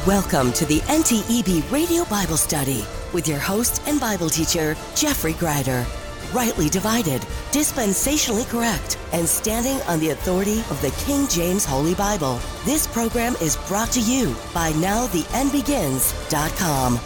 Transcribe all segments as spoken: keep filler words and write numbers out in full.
Welcome to the N T E B Radio Bible Study with your host and Bible teacher, Jeffrey Greider. Rightly divided, dispensationally correct, and standing on the authority of the King James Holy Bible. This program is brought to you by now the end begins dot com.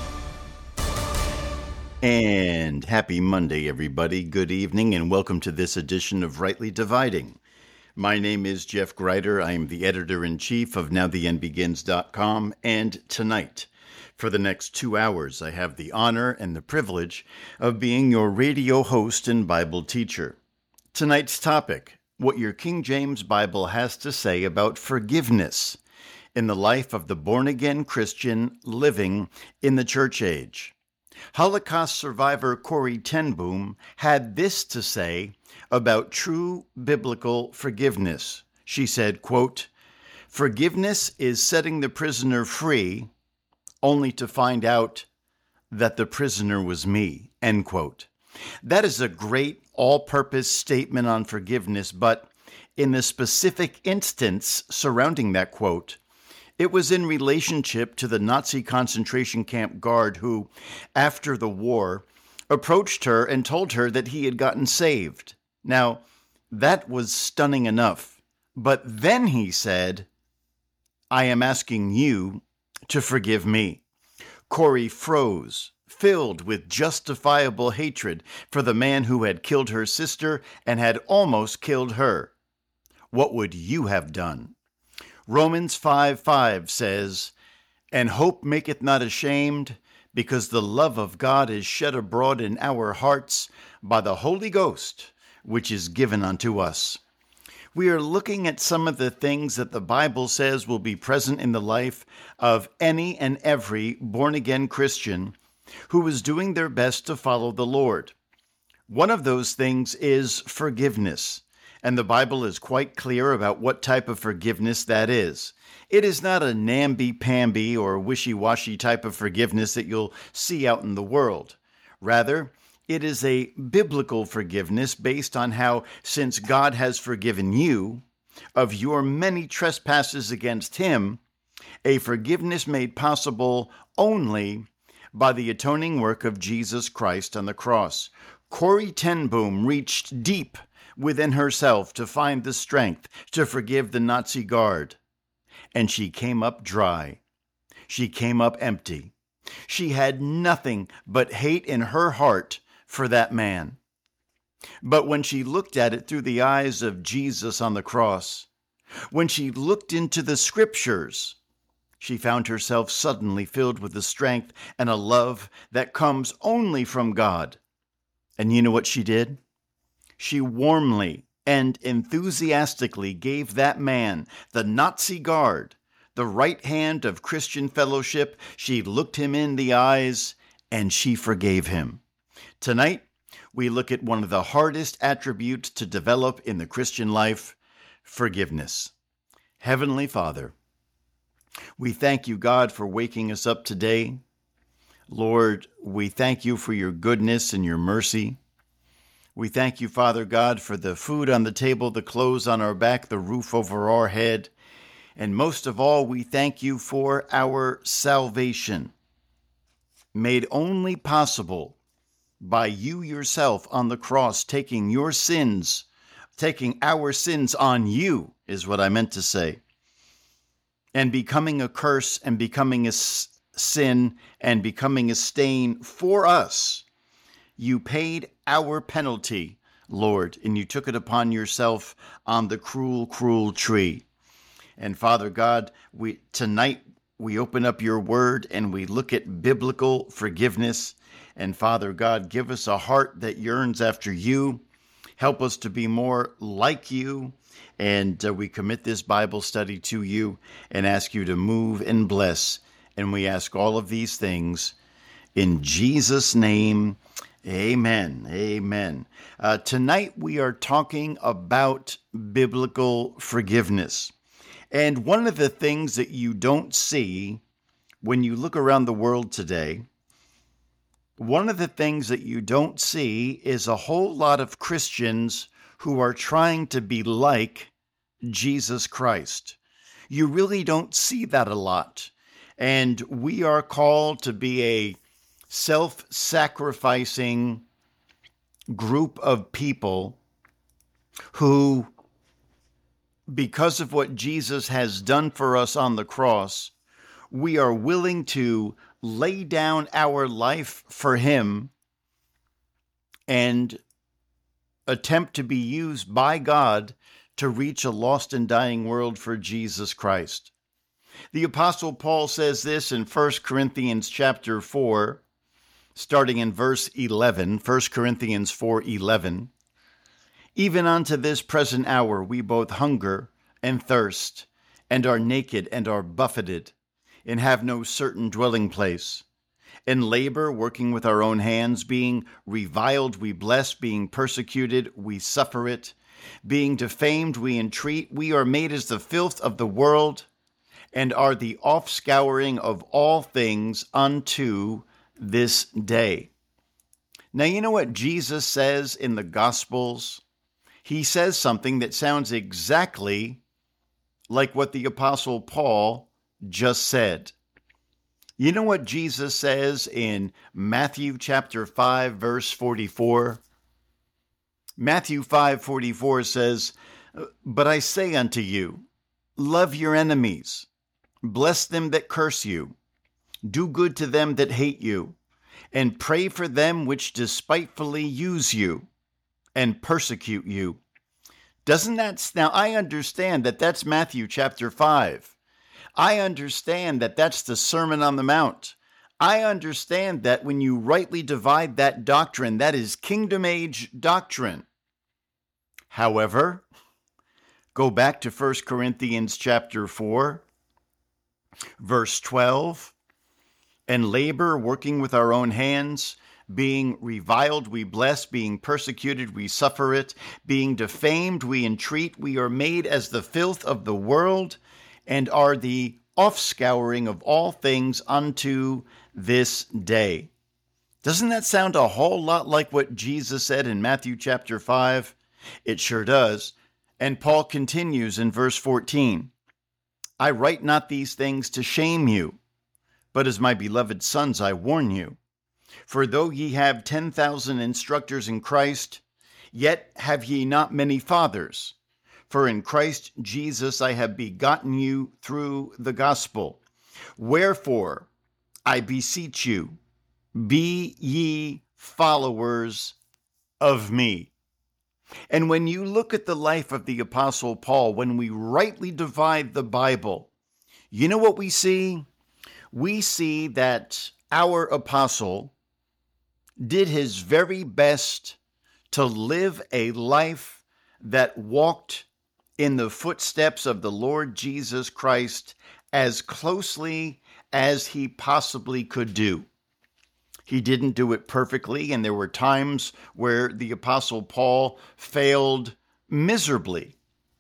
And happy Monday, everybody. Good evening, and welcome to this edition of Rightly Dividing. My name is Jeff Greider. I am the editor-in-chief of now the end begins dot com, and tonight, for the next two hours, I have the honor and the privilege of being your radio host and Bible teacher. Tonight's topic, what your King James Bible has to say about forgiveness in the life of the born-again Christian living in the church age. Holocaust survivor Corrie ten Boom had this to say about true biblical forgiveness. She said, quote, "Forgiveness is setting the prisoner free only to find out that the prisoner was me," end quote. That is a great all-purpose statement on forgiveness, but in the specific instance surrounding that quote, it was in relationship to the Nazi concentration camp guard who, after the war, approached her and told her that he had gotten saved. Now, that was stunning enough. But then he said, "I am asking you to forgive me." Corrie froze, filled with justifiable hatred for the man who had killed her sister and had almost killed her. What would you have done? Romans five five says, "And hope maketh not ashamed, because the love of God is shed abroad in our hearts by the Holy Ghost, which is given unto us." We are looking at some of the things that the Bible says will be present in the life of any and every born-again Christian who is doing their best to follow the Lord. One of those things is forgiveness. And the Bible is quite clear about what type of forgiveness that is. It is not a namby-pamby or wishy-washy type of forgiveness that you'll see out in the world. Rather, it is a biblical forgiveness based on how, since God has forgiven you of your many trespasses against Him, a forgiveness made possible only by the atoning work of Jesus Christ on the cross. Corrie ten Boom reached deep within herself to find the strength to forgive the Nazi guard. And she came up dry. She came up empty. She had nothing but hate in her heart for that man. But when she looked at it through the eyes of Jesus on the cross, when she looked into the scriptures, she found herself suddenly filled with the strength and a love that comes only from God. And you know what she did? She warmly and enthusiastically gave that man, the Nazi guard, the right hand of Christian fellowship. She looked him in the eyes and she forgave him. Tonight, we look at one of the hardest attributes to develop in the Christian life, forgiveness. Heavenly Father, we thank you, God, for waking us up today. Lord, we thank you for your goodness and your mercy. We thank you, Father God, for the food on the table, the clothes on our back, the roof over our head. And most of all, we thank you for our salvation, made only possible by you yourself on the cross, taking your sins, taking our sins on you, is what I meant to say, and becoming a curse and becoming a sin and becoming a stain for us. You paid our penalty, Lord, and you took it upon yourself on the cruel, cruel tree. And Father God, we tonight we open up your word and we look at biblical forgiveness. And Father God, give us a heart that yearns after you. Help us to be more like you. And uh, we commit this Bible study to you and ask you to move and bless. And we ask all of these things in Jesus' name. Amen. Amen. Uh, tonight we are talking about biblical forgiveness. And one of the things that you don't see when you look around the world today, one of the things that you don't see is a whole lot of Christians who are trying to be like Jesus Christ. You really don't see that a lot. And we are called to be a self-sacrificing group of people who, because of what Jesus has done for us on the cross, we are willing to lay down our life for him and attempt to be used by God to reach a lost and dying world for Jesus Christ. The Apostle Paul says this in First Corinthians chapter four, starting in verse eleven, First Corinthians four eleven. Even unto this present hour we both hunger and thirst, and are naked and are buffeted, and have no certain dwelling place. In labor, working with our own hands, being reviled we bless, being persecuted we suffer it, being defamed we entreat, we are made as the filth of the world, and are the offscouring of all things unto this day. Now, you know what Jesus says in the Gospels? He says something that sounds exactly like what the Apostle Paul just said. You know what Jesus says in Matthew chapter five, verse forty-four? Matthew five forty-four says, "But I say unto you, love your enemies, bless them that curse you, do good to them that hate you, and pray for them which despitefully use you and persecute you." Doesn't that, now I understand that that's Matthew chapter five. I understand that that's the Sermon on the Mount. I understand that when you rightly divide that doctrine, that is kingdom age doctrine. However, go back to First Corinthians chapter four, verse twelve. "And labor, working with our own hands, being reviled we bless, being persecuted we suffer it, being defamed we entreat, we are made as the filth of the world, and are the offscouring of all things unto this day." Doesn't that sound a whole lot like what Jesus said in Matthew chapter five? It sure does. And Paul continues in verse fourteen, "I write not these things to shame you, but as my beloved sons I warn you. For though ye have ten thousand instructors in Christ, yet have ye not many fathers. For in Christ Jesus I have begotten you through the gospel. Wherefore, I beseech you, be ye followers of me." And when you look at the life of the Apostle Paul, when we rightly divide the Bible, you know what we see? We see that our apostle did his very best to live a life that walked in the footsteps of the Lord Jesus Christ as closely as he possibly could do. He didn't do it perfectly, and there were times where the Apostle Paul failed miserably.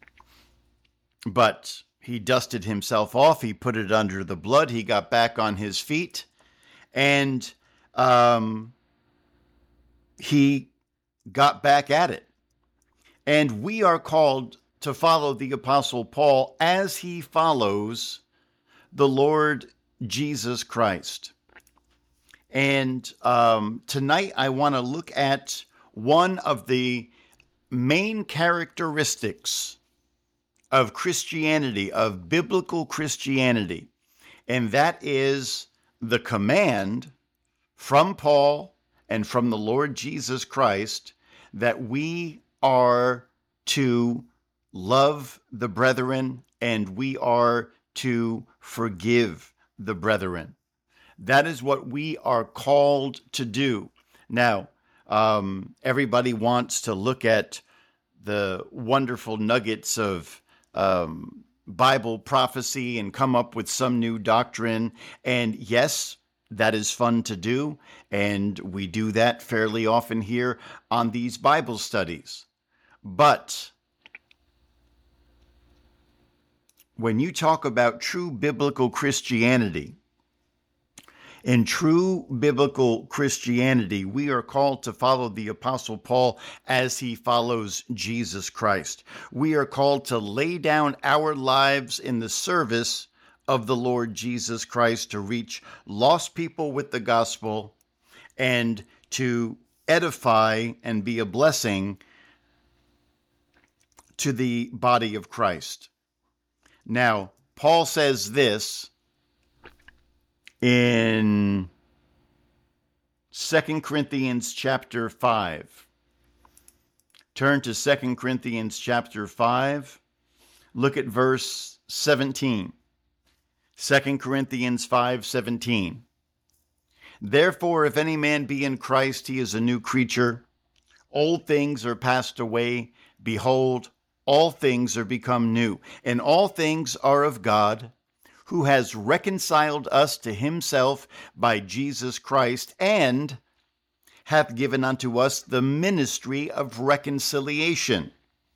But he dusted himself off, he put it under the blood, he got back on his feet, and um, he got back at it. And we are called to follow the Apostle Paul as he follows the Lord Jesus Christ. And um, tonight I want to look at one of the main characteristics of Christianity, of biblical Christianity, and that is the command from Paul and from the Lord Jesus Christ that we are to love the brethren and we are to forgive the brethren. That is what we are called to do. Now, um, everybody wants to look at the wonderful nuggets of um, Bible prophecy and come up with some new doctrine. And yes, that is fun to do. And we do that fairly often here on these Bible studies. But when you talk about true biblical Christianity, in true biblical Christianity, we are called to follow the Apostle Paul as he follows Jesus Christ. We are called to lay down our lives in the service of the Lord Jesus Christ to reach lost people with the gospel and to edify and be a blessing to the body of Christ. Now, Paul says this in Second Corinthians chapter five. Turn to Second Corinthians chapter five. Look at verse seventeen. Second Corinthians five seventeen. Therefore, if any man be in Christ, he is a new creature. Old things are passed away. Behold, all things are become new. And all things are of God, who has reconciled us to himself by Jesus Christ, and hath given unto us the ministry of reconciliation.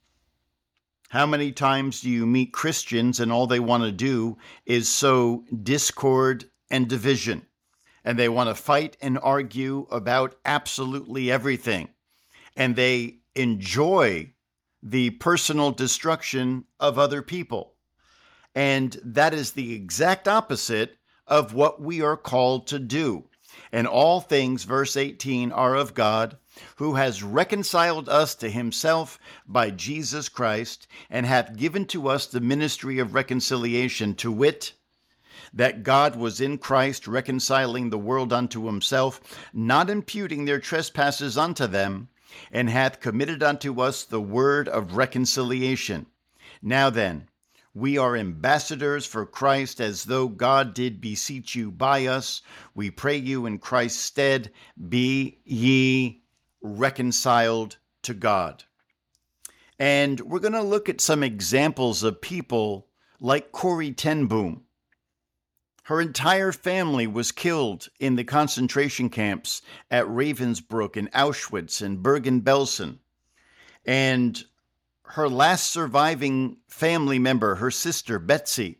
How many times do you meet Christians and all they want to do is sow discord and division? And they want to fight and argue about absolutely everything. And they enjoy the personal destruction of other people. And that is the exact opposite of what we are called to do. And all things, verse eighteen, are of God, who has reconciled us to himself by Jesus Christ, and hath given to us the ministry of reconciliation, to wit, that God was in Christ reconciling the world unto himself, not imputing their trespasses unto them, and hath committed unto us the word of reconciliation. Now then, we are ambassadors for Christ, as though God did beseech you by us. We pray you in Christ's stead, be ye reconciled to God. And we're going to look at some examples of people like Corrie ten Boom. Her entire family was killed in the concentration camps at Ravensbrück and Auschwitz and Bergen-Belsen. And her last surviving family member, her sister, Betsy,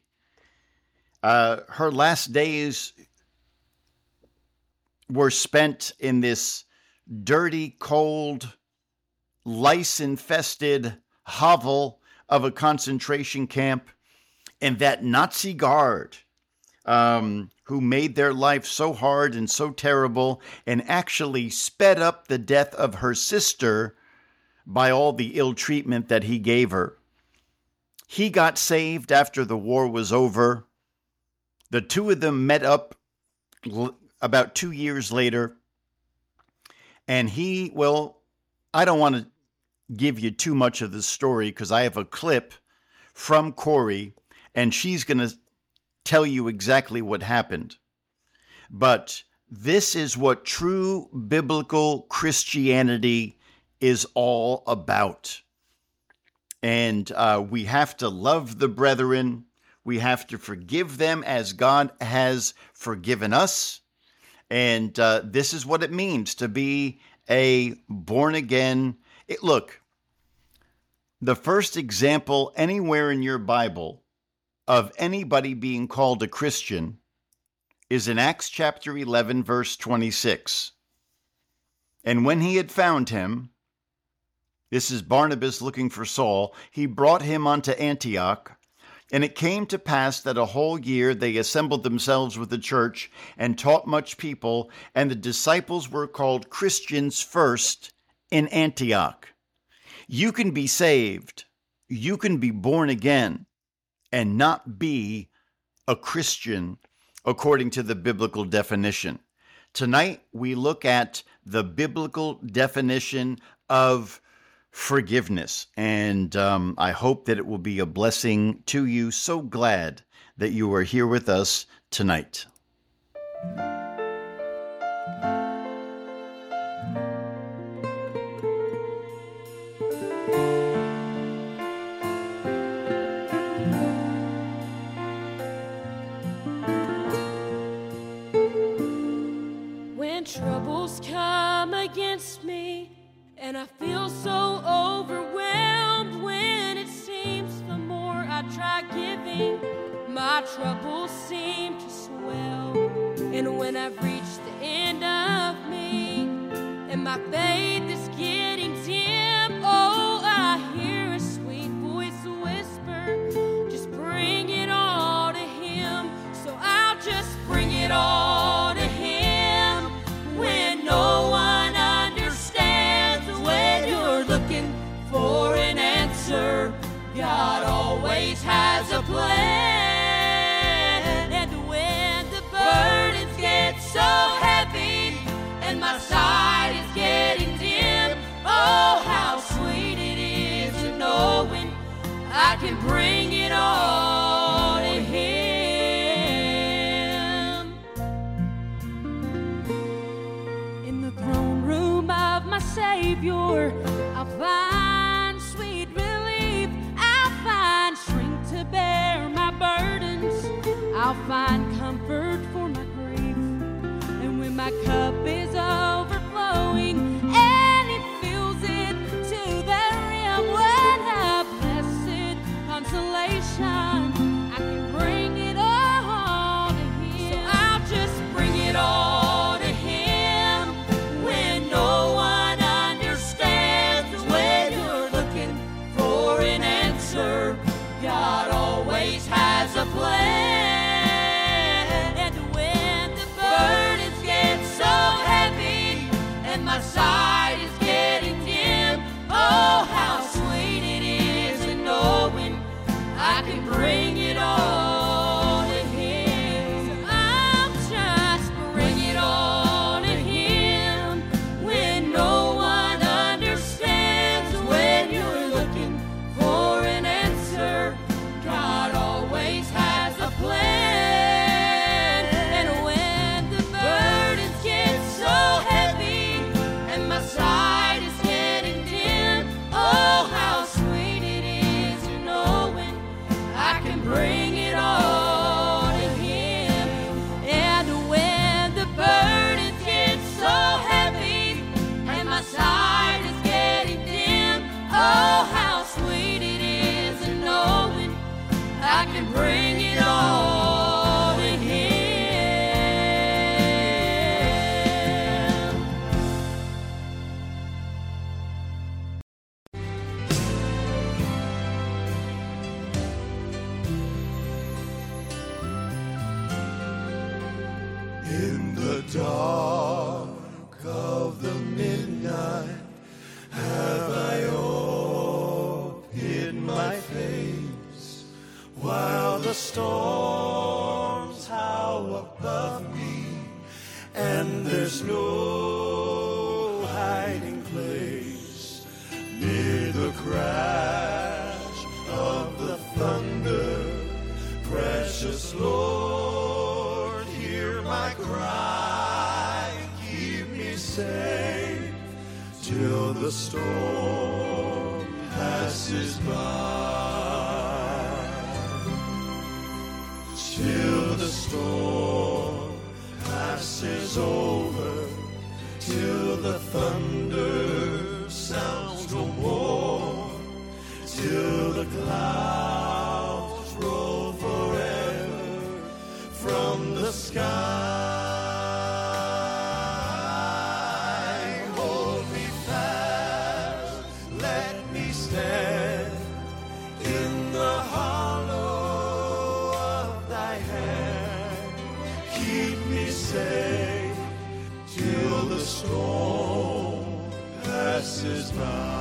uh, her last days were spent in this dirty, cold, lice-infested hovel of a concentration camp. And that Nazi guard, um, who made their life so hard and so terrible and actually sped up the death of her sister by all the ill treatment that he gave her. He got saved after the war was over. The two of them met up l- about two years later. And he, well, I don't want to give you too much of the story because I have a clip from Corrie, and she's going to tell you exactly what happened. But this is what true biblical Christianity is all about. And uh, we have to love the brethren. We have to forgive them as God has forgiven us. And uh, this is what it means to be a born-again. It, look, the first example anywhere in your Bible of anybody being called a Christian is in Acts chapter eleven, verse twenty-six. And when he had found him, this is Barnabas looking for Saul, he brought him unto Antioch. And it came to pass that a whole year they assembled themselves with the church and taught much people, and the disciples were called Christians first in Antioch. You can be saved, you can be born again, and not be a Christian according to the biblical definition. Tonight, we look at the biblical definition of forgiveness, and um, I hope that it will be a blessing to you. So glad that you are here with us tonight. When troubles come against me and I feel so overwhelmed, when it seems the more I try giving, my troubles seem to swell. And when I've reached the end of me and my faith is getting dim, oh, I hear a sweet voice whisper, just bring it all to Him. bring it all to Him when no one understands. When you're looking for an answer, God always has a plan. And when the burdens get so heavy and my sight is getting dim, oh, how sweet it is to know when I can bring it all to Him. In the throne room of my Savior, I'll find sweet relief. I'll find strength to bear my burdens. I'll find comfort for my grief. And when my cup is overflowing and it fills it to the rim, when a blessed consolation, I can bring it all to Him. So I'll just bring it all to Him when no one understands. When you're looking for an answer, God always has a plan. And when the burdens get so heavy and my sight is getting dim, oh, how sweet it is to know when I can bring it all to Him. So I'll just bring it all to Him when no one understands. When you're looking for an answer, God always has a plan. And when the burdens get so heavy and my sight is getting dim, oh, how sweet it is to know when I can bring it all to Him. And when the burdens get so heavy and my sight is getting dim, oh, how sweet it is to know when I can bring it all to Him. In the dark of the midnight have I all hid my face, while the storms howl above me, and there's no hiding place. Near the crash of the thunder, precious Lord, hear my cry, keep me safe till the storm passes by. Till the storm passes over, till the thunder sounds no more, till the clouds roll forever from the sky. Hold me fast, let me stand in the hollow of thy hand. Keep me safe till the storm passes by.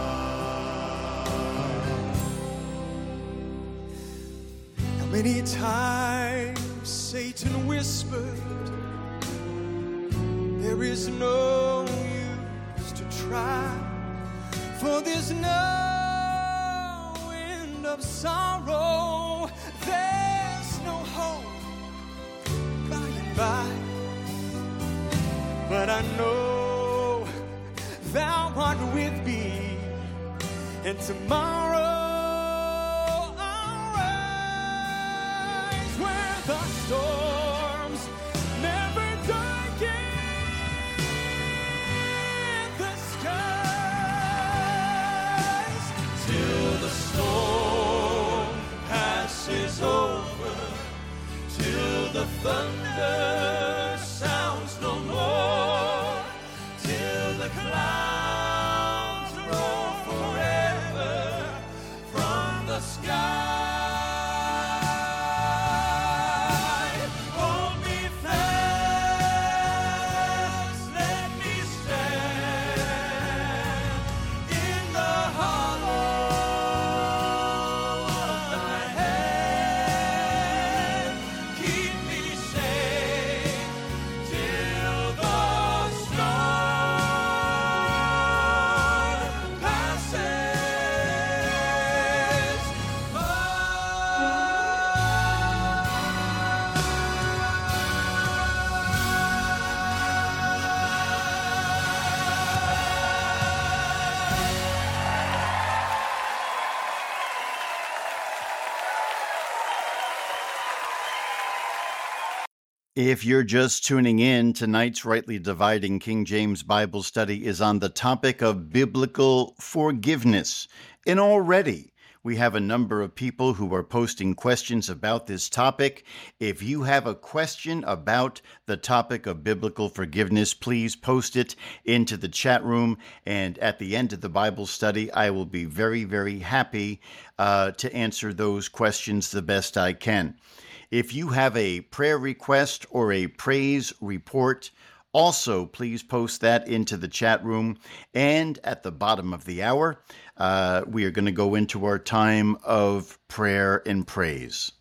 How many times Satan whispered, there is no use to try, for there's no end of sorrow, there's no hope by and by. But I know thou art with me, and tomorrow I'll rise where the storms never darken the skies, till the storm passes over, till the thunder sounds no more, till the clouds roll forever from the sky. Hold me fast. If you're just tuning in, tonight's Rightly Dividing King James Bible study is on the topic of biblical forgiveness. And already we have a number of people who are posting questions about this topic. If you have a question about the topic of biblical forgiveness, please post it into the chat room. And at the end of the Bible study, I will be very, very happy uh, to answer those questions the best I can. If you have a prayer request or a praise report, also please post that into the chat room. And at the bottom of the hour, uh, we are going to go into our time of prayer and praise.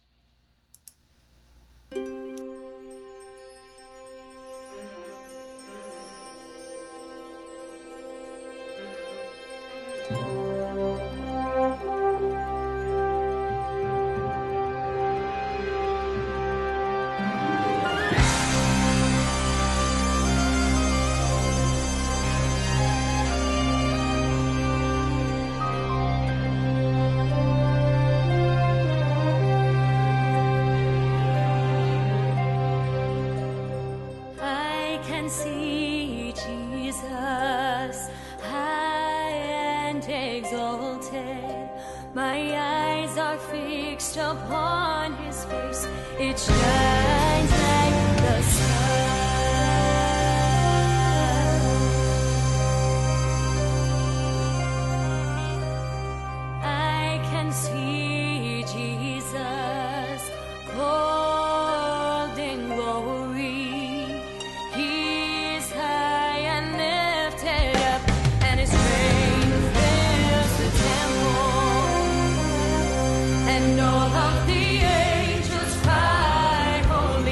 And all of the angels cry, holy.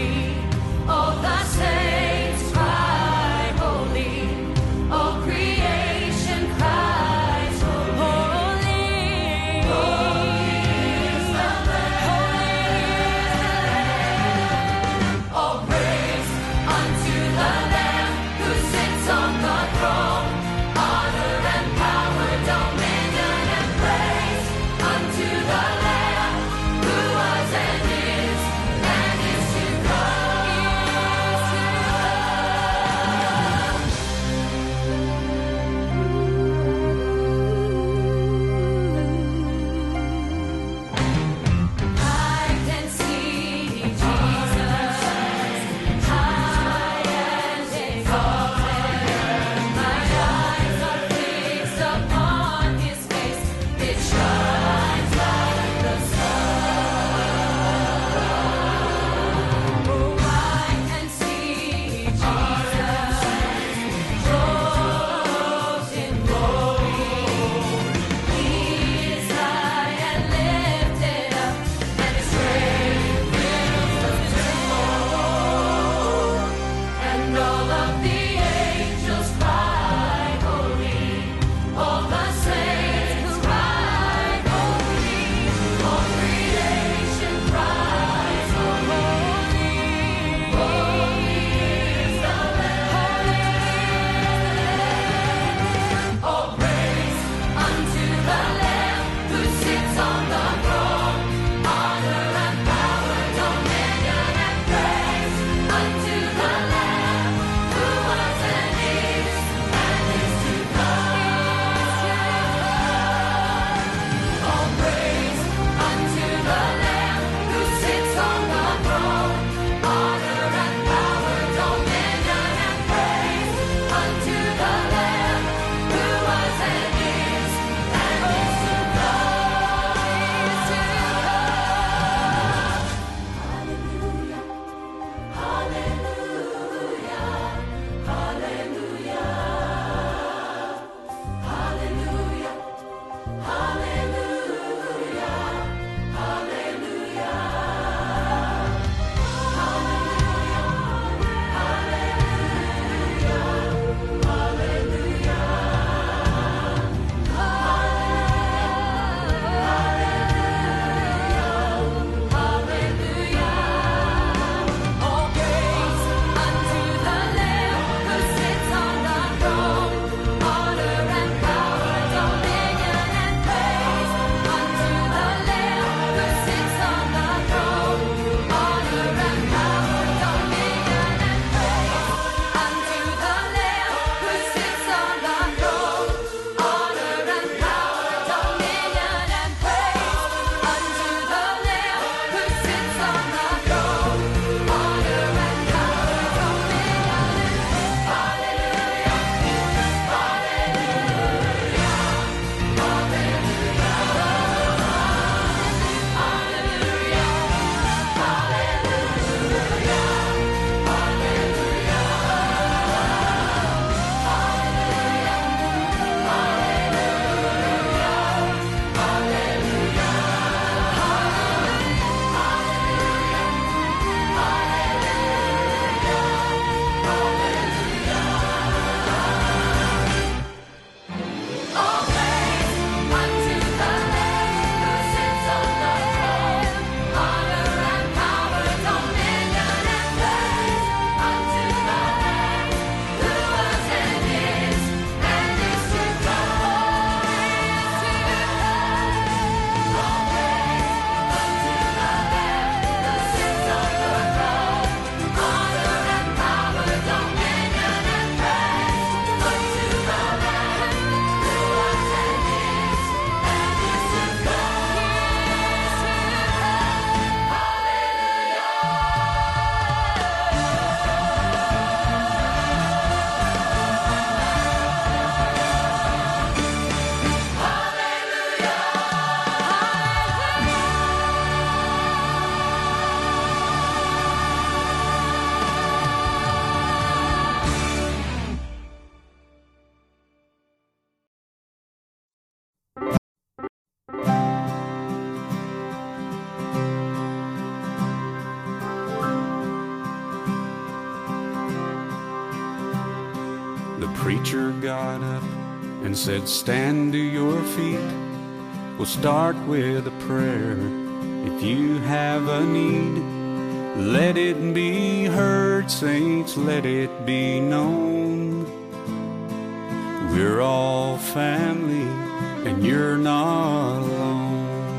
preacher got up and said, stand to your feet. We'll start with a prayer. If you have a need, let it be heard, saints, let it be known. We're all family, and you're not alone.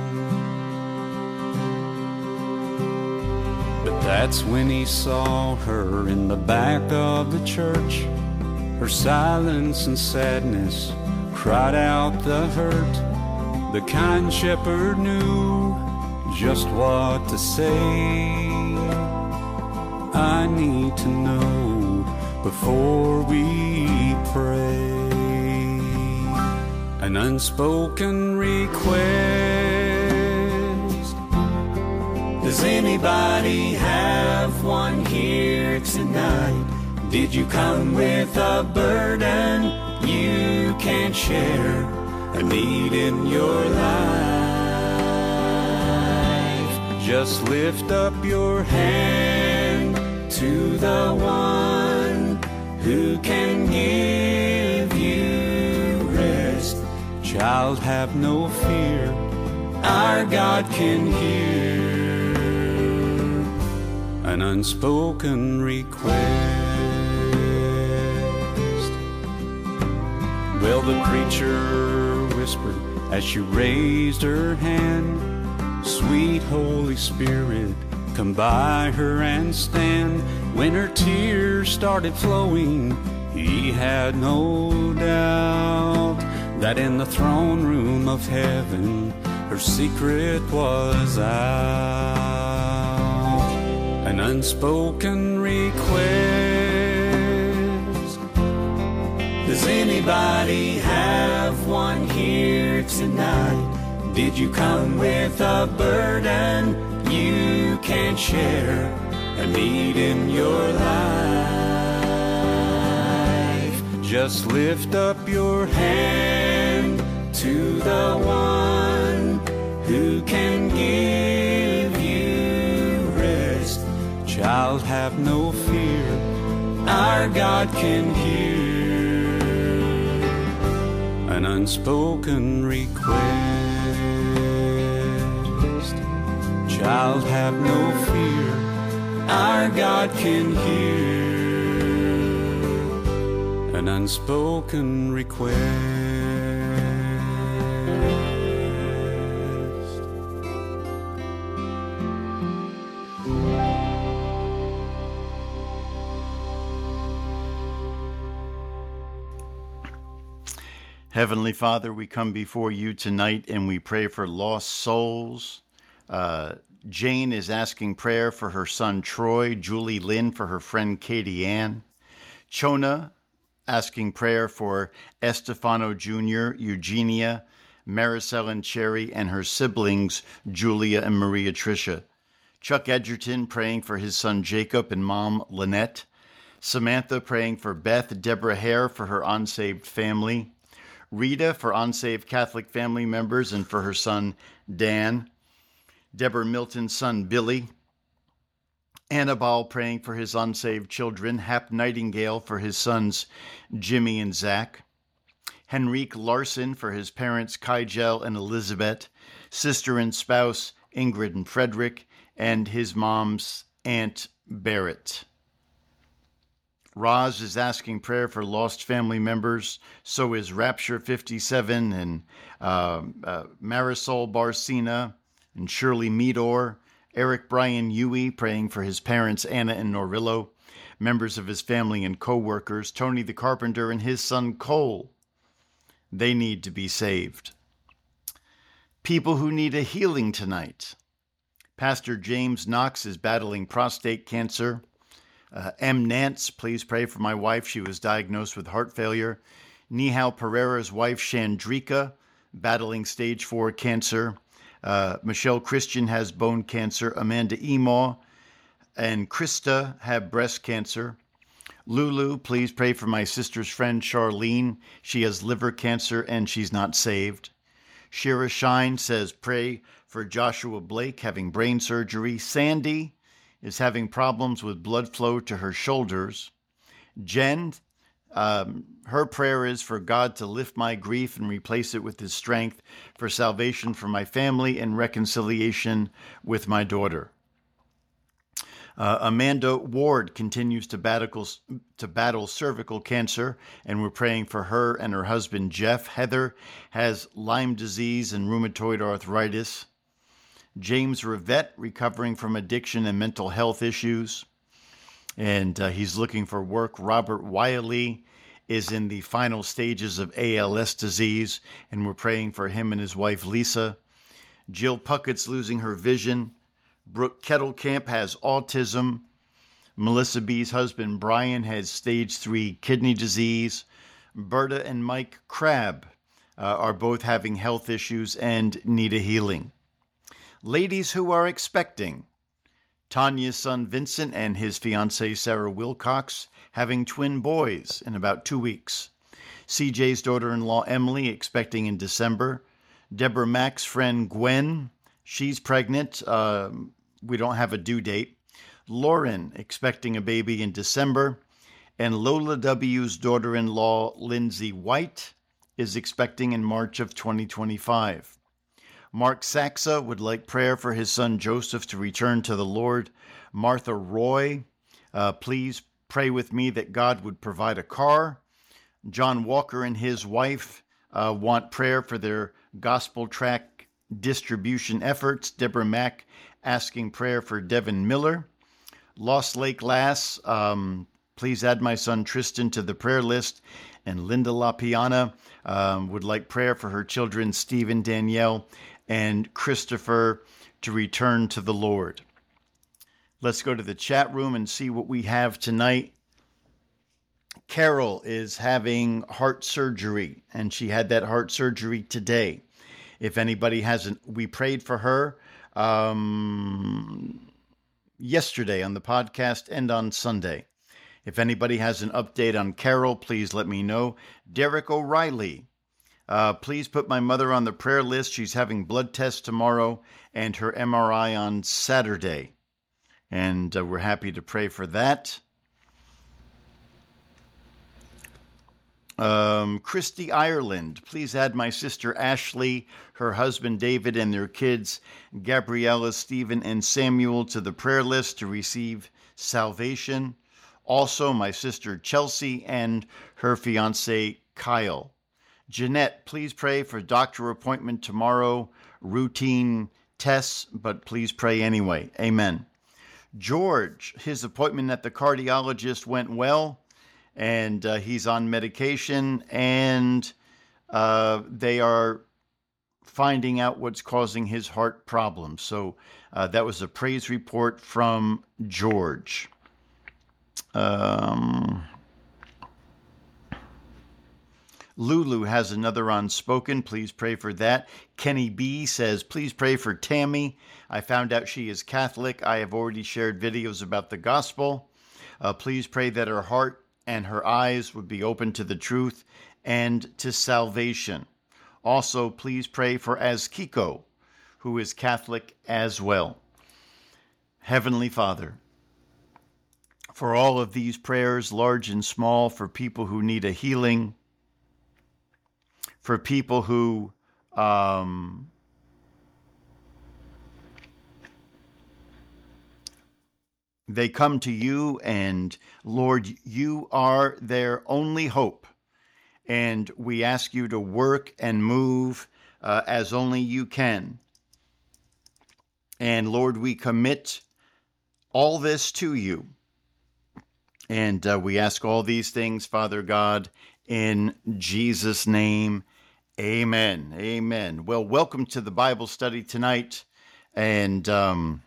But that's when he saw her in the back of the church. Her silence and sadness cried out the hurt. The kind shepherd knew just what to say. I need to know before we pray. An unspoken request. Does anybody have one here tonight? Did you come with a burden you can't share? A need in your life? Just lift up your hand to the one who can give you rest. Child, have no fear, our God can hear an unspoken request. Well, the preacher whispered as she raised her hand, sweet Holy Spirit, come by her and stand. When her tears started flowing, he had no doubt that in the throne room of heaven her secret was out. An unspoken request. Does anybody have one here tonight? Did you come with a burden you can't share? A need in your life? Just lift up your hand to the one who can give you rest. Child, have no fear, our God can hear an unspoken request. Child, have no fear, our God can hear an unspoken request. Heavenly Father, we come before you tonight and we pray for lost souls. Uh, Jane is asking prayer for her son Troy, Julie Lynn for her friend Katie Ann, Chona asking prayer for Estefano Junior, Eugenia, Maricel and Cherry, and her siblings Julia and Maria Tricia. Chuck Edgerton praying for his son Jacob and mom Lynette. Samantha praying for Beth Deborah Hare for her unsaved family. Rita for unsaved Catholic family members and for her son Dan. Deborah Milton's son Billy. Annabelle praying for his unsaved children. Hap Nightingale for his sons Jimmy and Zach. Henrique Larson for his parents Kygel and Elizabeth. Sister and spouse Ingrid and Frederick. And his mom's Aunt Barrett. Roz is asking prayer for lost family members. So is Rapture fifty-seven and uh, uh, Marisol Barcina and Shirley Meador. Eric Brian Huey praying for his parents Anna and Norillo, members of his family and co-workers, Tony the Carpenter and his son Cole. They need to be saved. People who need a healing tonight. Pastor James Knox is battling prostate cancer. Uh, M. Nance, please pray for my wife. She was diagnosed with heart failure. Nihal Pereira's wife, Chandrika, battling stage four cancer. Uh, Michelle Christian has bone cancer. Amanda Emaw and Krista have breast cancer. Lulu, please pray for my sister's friend, Charlene. She has liver cancer and she's not saved. Shira Shine says, pray for Joshua Blake having brain surgery. Sandy is having problems with blood flow to her shoulders. Jen Um, her prayer is for God to lift my grief and replace it with his strength, for salvation for my family and reconciliation with my daughter. Uh, Amanda Ward continues to battle, to battle cervical cancer, and we're praying for her and her husband, Jeff. Heather has Lyme disease and rheumatoid arthritis. James Rivette, recovering from addiction and mental health issues, and uh, he's looking for work. Robert Wiley is in the final stages of A L S disease, and we're praying for him and his wife, Lisa. Jill Puckett's losing her vision. Brooke Kettlecamp has autism. Melissa B's husband, Brian, has stage three kidney disease. Berta and Mike Crabb uh, are both having health issues and need a healing. Ladies who are expecting. Tanya's son, Vincent, and his fiancée, Sarah Wilcox, having twin boys in about two weeks. C J's daughter-in-law, Emily, expecting in December. Deborah Mack's friend, Gwen, she's pregnant. Uh, we don't have a due date. Lauren, expecting a baby in December. And Lola W's daughter-in-law, Lindsay White, is expecting in March of twenty twenty-five. Mark Saxa would like prayer for his son Joseph to return to the Lord. Martha Roy, uh, please pray with me that God would provide a car. John Walker and his wife uh, want prayer for their gospel track distribution efforts. Deborah Mack asking prayer for Devin Miller. Lost Lake Lass, um, please add my son Tristan to the prayer list. And Linda LaPiana um, would like prayer for her children, Stephen, Danielle, and Christopher, to return to the Lord. Let's go to the chat room and see what we have tonight. Carol is having heart surgery, and she had that heart surgery today. If anybody hasn't, we prayed for her um, yesterday on the podcast and on Sunday. If anybody has an update on Carol, please let me know. Derek O'Reilly, uh, please put my mother on the prayer list. She's having blood tests tomorrow and her M R I on Saturday. And uh, we're happy to pray for that. Um, Christy Ireland, please add my sister Ashley, her husband David, and their kids, Gabriella, Stephen, and Samuel, to the prayer list to receive salvation. Also, my sister Chelsea and her fiancé Kyle. Jeanette, please pray for doctor appointment tomorrow. Routine tests, but please pray anyway. Amen. George, his appointment at the cardiologist went well, and uh, he's on medication, and uh, they are finding out what's causing his heart problems. So uh, that was a praise report from George. Um, Lulu has another unspoken. Please pray for that. Kenny B says, please pray for Tammy. I found out she is Catholic. I have already shared videos about the gospel. Uh, please pray that her heart and her eyes would be open to the truth and to salvation. Also, please pray for Azkiko, who is Catholic as well. Heavenly Father, for all of these prayers, large and small, for people who need a healing, for people who um, they come to you, and Lord, you are their only hope. And we ask you to work and move uh, as only you can. And Lord, we commit all this to you. And uh, we ask all these things, Father God, in Jesus' name. Amen. Amen. Well, welcome to the Bible study tonight. And um,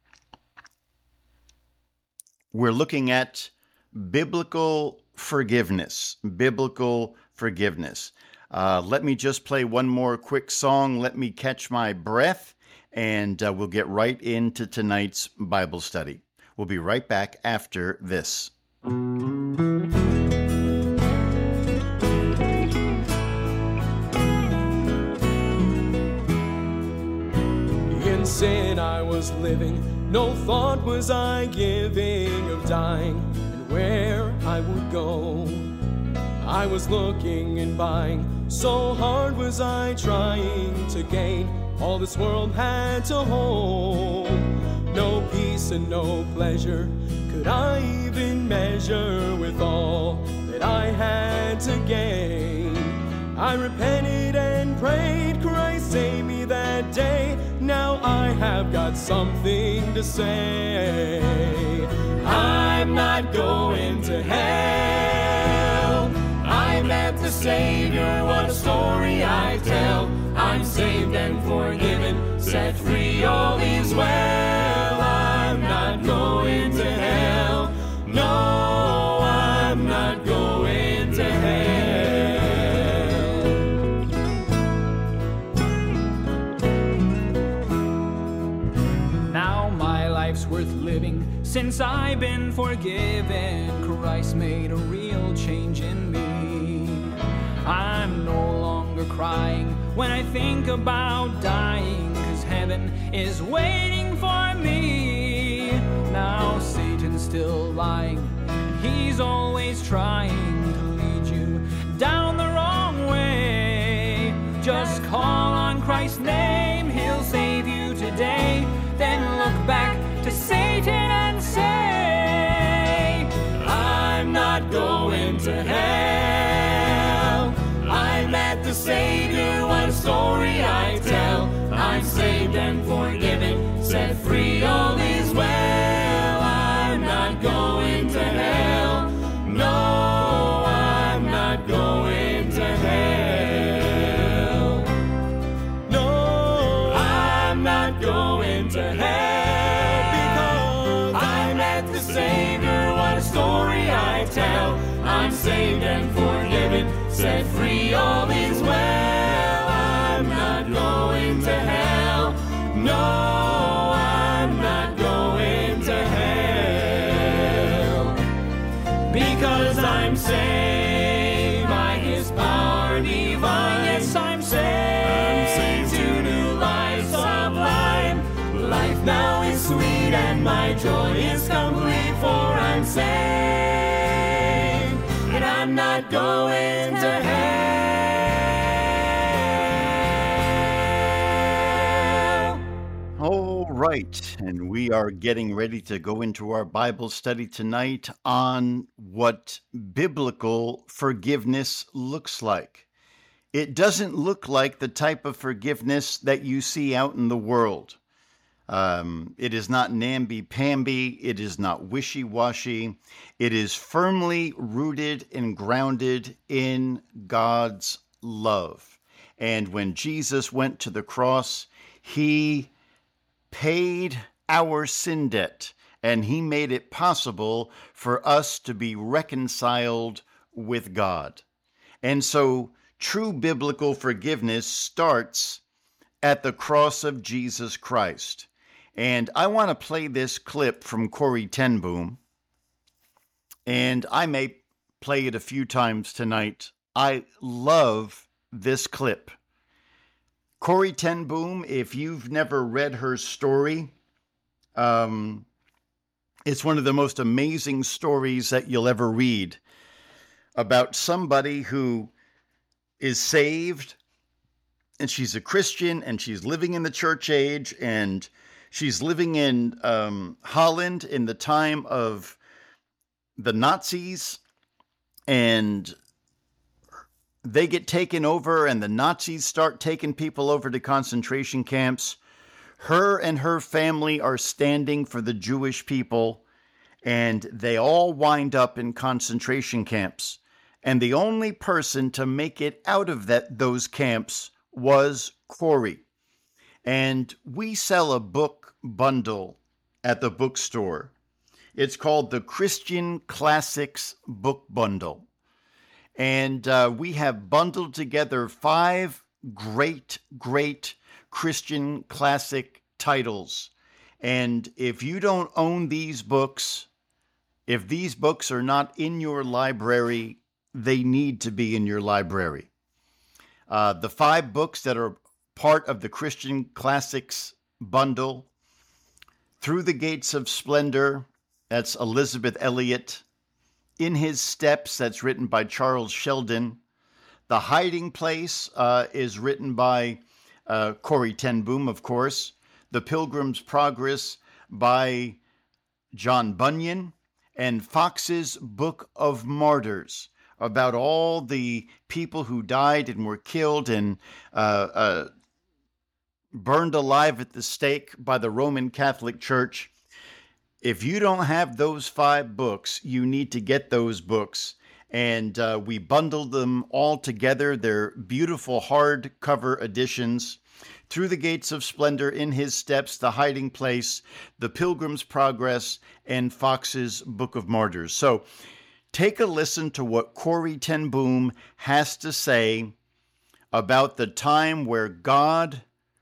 we're looking at biblical forgiveness. Biblical forgiveness. Uh, let me just play one more quick song. Let me catch my breath. And uh, we'll get right into tonight's Bible study. We'll be right back after this. In sin I was living, no thought was I giving of dying and where I would go. I was looking and buying, so hard was I trying to gain all this world had to hold. No peace and no pleasure could I even measure with all that I had to gain. I repented and prayed, Christ save me that day. Now I have got something to say. I'm not going to hell. I met the Savior, what a story I tell. I'm saved and forgiven, set free, all is well. I'm not going to hell. No, I'm not going to hell. Now my life's worth living, since I've been forgiven. Christ made a real change in me. I'm no longer crying when I think about dying, 'cause heaven is waiting for me. Now Satan's still lying, and he's always trying to lead you down the wrong way. Just call on Christ's name, he'll save you today. Then look back to Satan and say, I'm not going to hell. I met the Savior, what a story I tell. I'm saved and forgiven, set free, all is well. I'm not going to hell. No, I'm not going to hell. No, I'm not going to hell, because I met the Savior, what a story I tell. I'm saved and forgiven, set free, all is well. I'm not going to hell. No, I'm not going to hell, because I'm saved by his power divine. Yes, I'm saved, I'm saved to new life sublime. Life now is sweet and my joy is complete, for I'm saved and I'm not going to hell. All right, and we are getting ready to go into our Bible study tonight on what biblical forgiveness looks like. It doesn't look like the type of forgiveness that you see out in the world. Um, it is not namby-pamby. It is not wishy-washy. It is firmly rooted and grounded in God's love. And when Jesus went to the cross, he paid our sin debt, and he made it possible for us to be reconciled with God. And so true biblical forgiveness starts at the cross of Jesus Christ. And I want to play this clip from Corrie ten Boom, and I may play it a few times tonight. I love this clip. Corrie ten Boom, if you've never read her story, um, it's one of the most amazing stories that you'll ever read about somebody who is saved, and she's a Christian, and she's living in the church age, and she's living in um, Holland in the time of the Nazis, and they get taken over, and the Nazis start taking people over to concentration camps. Her and her family are standing for the Jewish people, and they all wind up in concentration camps. And the only person to make it out of that those camps was Corrie. And we sell a book bundle at the bookstore. It's called the Christian Classics Book Bundle. And uh, we have bundled together five great, great Christian classic titles. And if you don't own these books, if these books are not in your library, they need to be in your library. Uh, the five books that are part of the Christian Classics Bundle: Through the Gates of Splendor, that's Elizabeth Elliot. In His Steps, that's written by Charles Sheldon. The Hiding Place uh, is written by uh, Corrie ten Boom, of course. The Pilgrim's Progress by John Bunyan. And Fox's Book of Martyrs, about all the people who died and were killed and uh, uh, burned alive at the stake by the Roman Catholic Church. If you don't have those five books, you need to get those books. And uh, we bundled them all together. They're beautiful hardcover editions. Through the Gates of Splendor, In His Steps, The Hiding Place, The Pilgrim's Progress, and Fox's Book of Martyrs. So take a listen to what Corrie ten Boom has to say about the time where God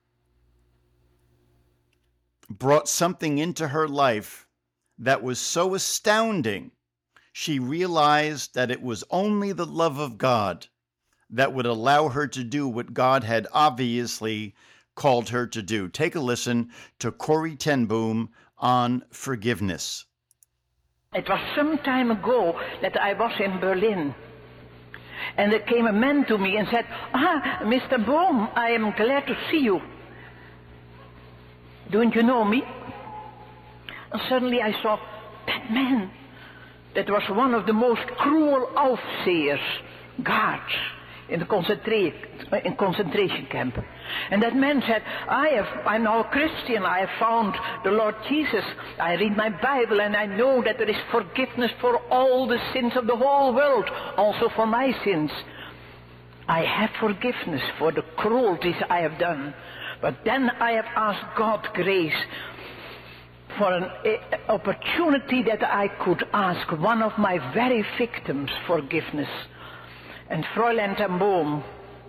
brought something into her life that was so astounding, she realized that it was only the love of God that would allow her to do what God had obviously called her to do. Take a listen to Corrie ten Boom on forgiveness. It was some time ago that I was in Berlin. And there came a man to me and said, "Ah, Mister Boom, I am glad to see you. Don't you know me?" And suddenly I saw that man. That was one of the most cruel aufsehers, guards, in the concentra- in concentration camp. And that man said, I have, I'm now a Christian, I have found the Lord Jesus. I read my Bible and I know that there is forgiveness for all the sins of the whole world, also for my sins. I have forgiveness for the cruelties I have done. But then I have asked God grace for an uh, opportunity that I could ask one of my very victims forgiveness. And Fräulein ten Boom,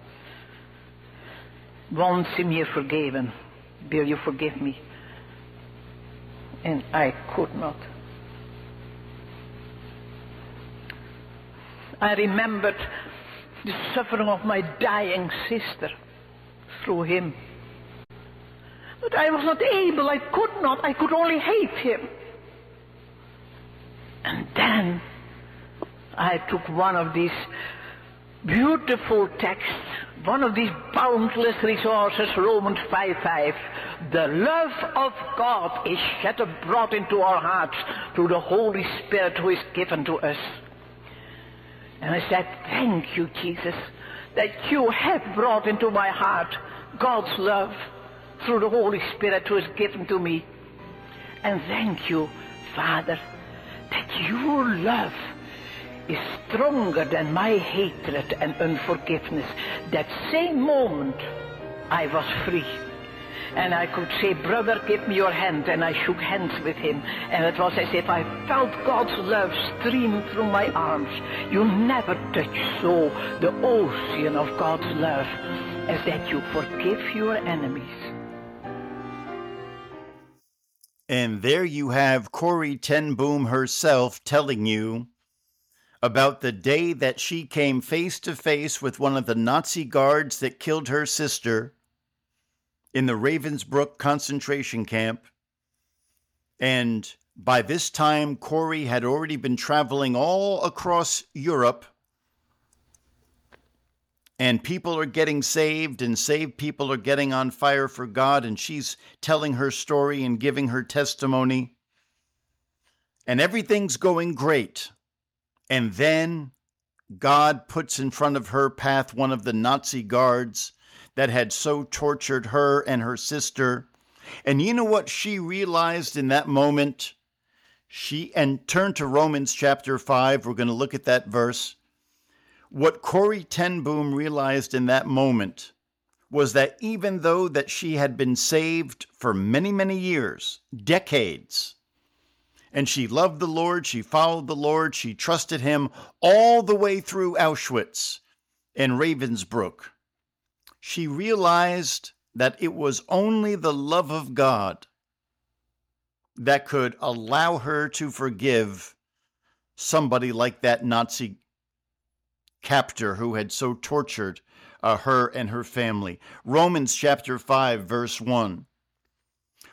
once Sie mir vergeben, will you forgive me? And I could not. I remembered the suffering of my dying sister through him. But I was not able, I could not, I could only hate him. And then I took one of these beautiful texts, one of these boundless resources, Romans five five. The love of God is shed abroad into our hearts through the Holy Spirit who is given to us. And I said, thank you, Jesus, that you have brought into my heart God's love through the Holy Spirit who is given to me. And thank you, Father, that your love is stronger than my hatred and unforgiveness. That same moment I was free. And I could say, brother, give me your hand. And I shook hands with him. And it was as if I felt God's love stream through my arms. You never touch so the ocean of God's love as that you forgive your enemies. And there you have Corrie ten Boom herself telling you about the day that she came face to face with one of the Nazi guards that killed her sister in the Ravensbrück concentration camp. And by this time, Corrie had already been traveling all across Europe. And people are getting saved, and saved people are getting on fire for God, and she's telling her story and giving her testimony. And everything's going great. And then God puts in front of her path one of the Nazi guards that had so tortured her and her sister. And you know what she realized in that moment? She, and turn to Romans chapter five, we're going to look at that verse. What Corrie ten Boom realized in that moment was that even though that she had been saved for many, many years, decades, and she loved the Lord, she followed the Lord, she trusted him all the way through Auschwitz and Ravensbrück, she realized that it was only the love of God that could allow her to forgive somebody like that Nazi captor who had so tortured uh, her and her family. Romans chapter five, verse one.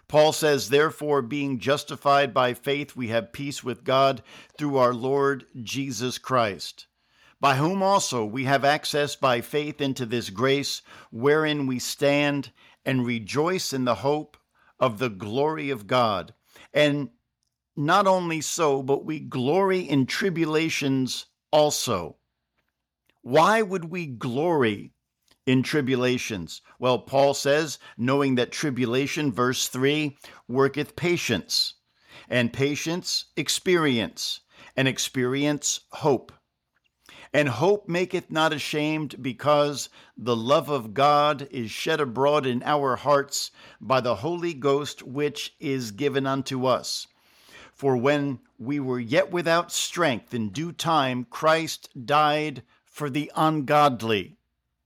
Paul says, therefore, being justified by faith, we have peace with God through our Lord Jesus Christ, by whom also we have access by faith into this grace wherein we stand and rejoice in the hope of the glory of God. And not only so, but we glory in tribulations also. Why would we glory in tribulations? Well, Paul says, knowing that tribulation, verse three, worketh patience, and patience experience, and experience hope. And hope maketh not ashamed, because the love of God is shed abroad in our hearts by the Holy Ghost, which is given unto us. For when we were yet without strength, in due time Christ died for the ungodly.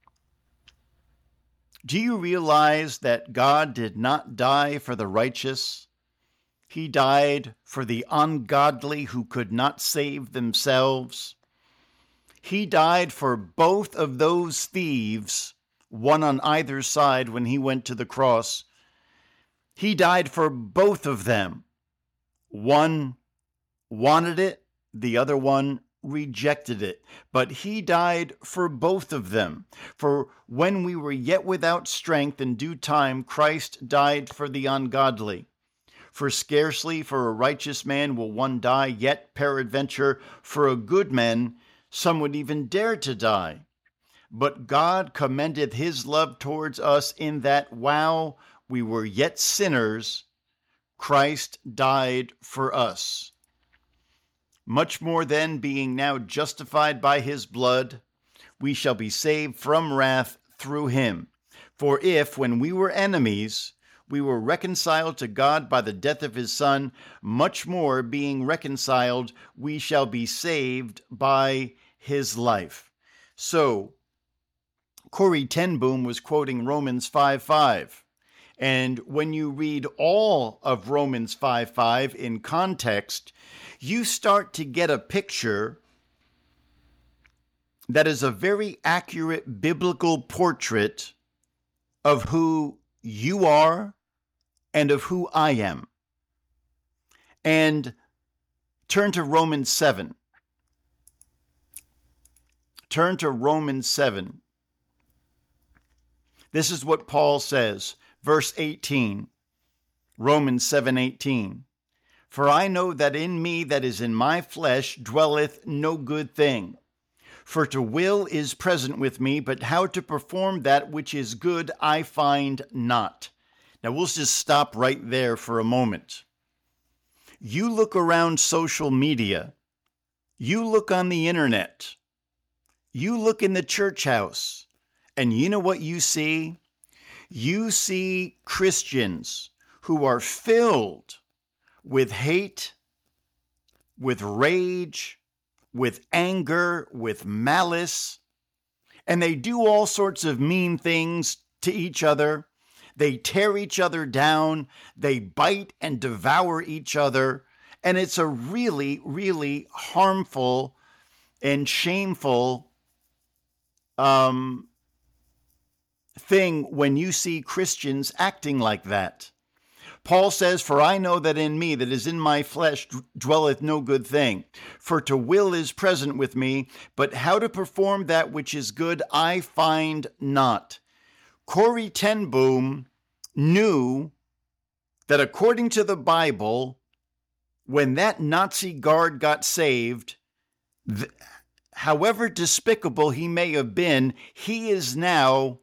Do you realize that God did not die for the righteous? He died for the ungodly who could not save themselves. He died for both of those thieves, one on either side when he went to the cross. He died for both of them. One wanted it, the other one rejected it. But he died for both of them. For when we were yet without strength, in due time Christ died for the ungodly. For scarcely for a righteous man will one die, yet peradventure for a good man some would even dare to die. But God commendeth his love towards us, in that while we were yet sinners, Christ died for us. Much more then, being now justified by his blood, we shall be saved from wrath through him. For if, when we were enemies, we were reconciled to God by the death of his Son, much more, being reconciled, we shall be saved by his life. So, Corrie ten Boom was quoting Romans five five. And when you read all of Romans five five in context, you start to get a picture that is a very accurate biblical portrait of who you are and of who I am. And turn to Romans seven. Turn to Romans seven. This is what Paul says, verse eighteen, Romans seven eighteen. For I know that in me, that is in my flesh, dwelleth no good thing. For to will is present with me, but how to perform that which is good I find not. Now we'll just stop right there for a moment. You look around social media. You look on the internet. You look in the church house. And you know what you see? You see Christians who are filled with hate, with rage, with anger, with malice, and they do all sorts of mean things to each other. They tear each other down, they bite and devour each other, and it's a really, really harmful and shameful um, thing when you see Christians acting like that. Paul says, for I know that in me, that is in my flesh, dwelleth no good thing. For to will is present with me, but how to perform that which is good I find not. Corrie ten Boom knew that according to the Bible, when that Nazi guard got saved, th- however despicable he may have been, he is now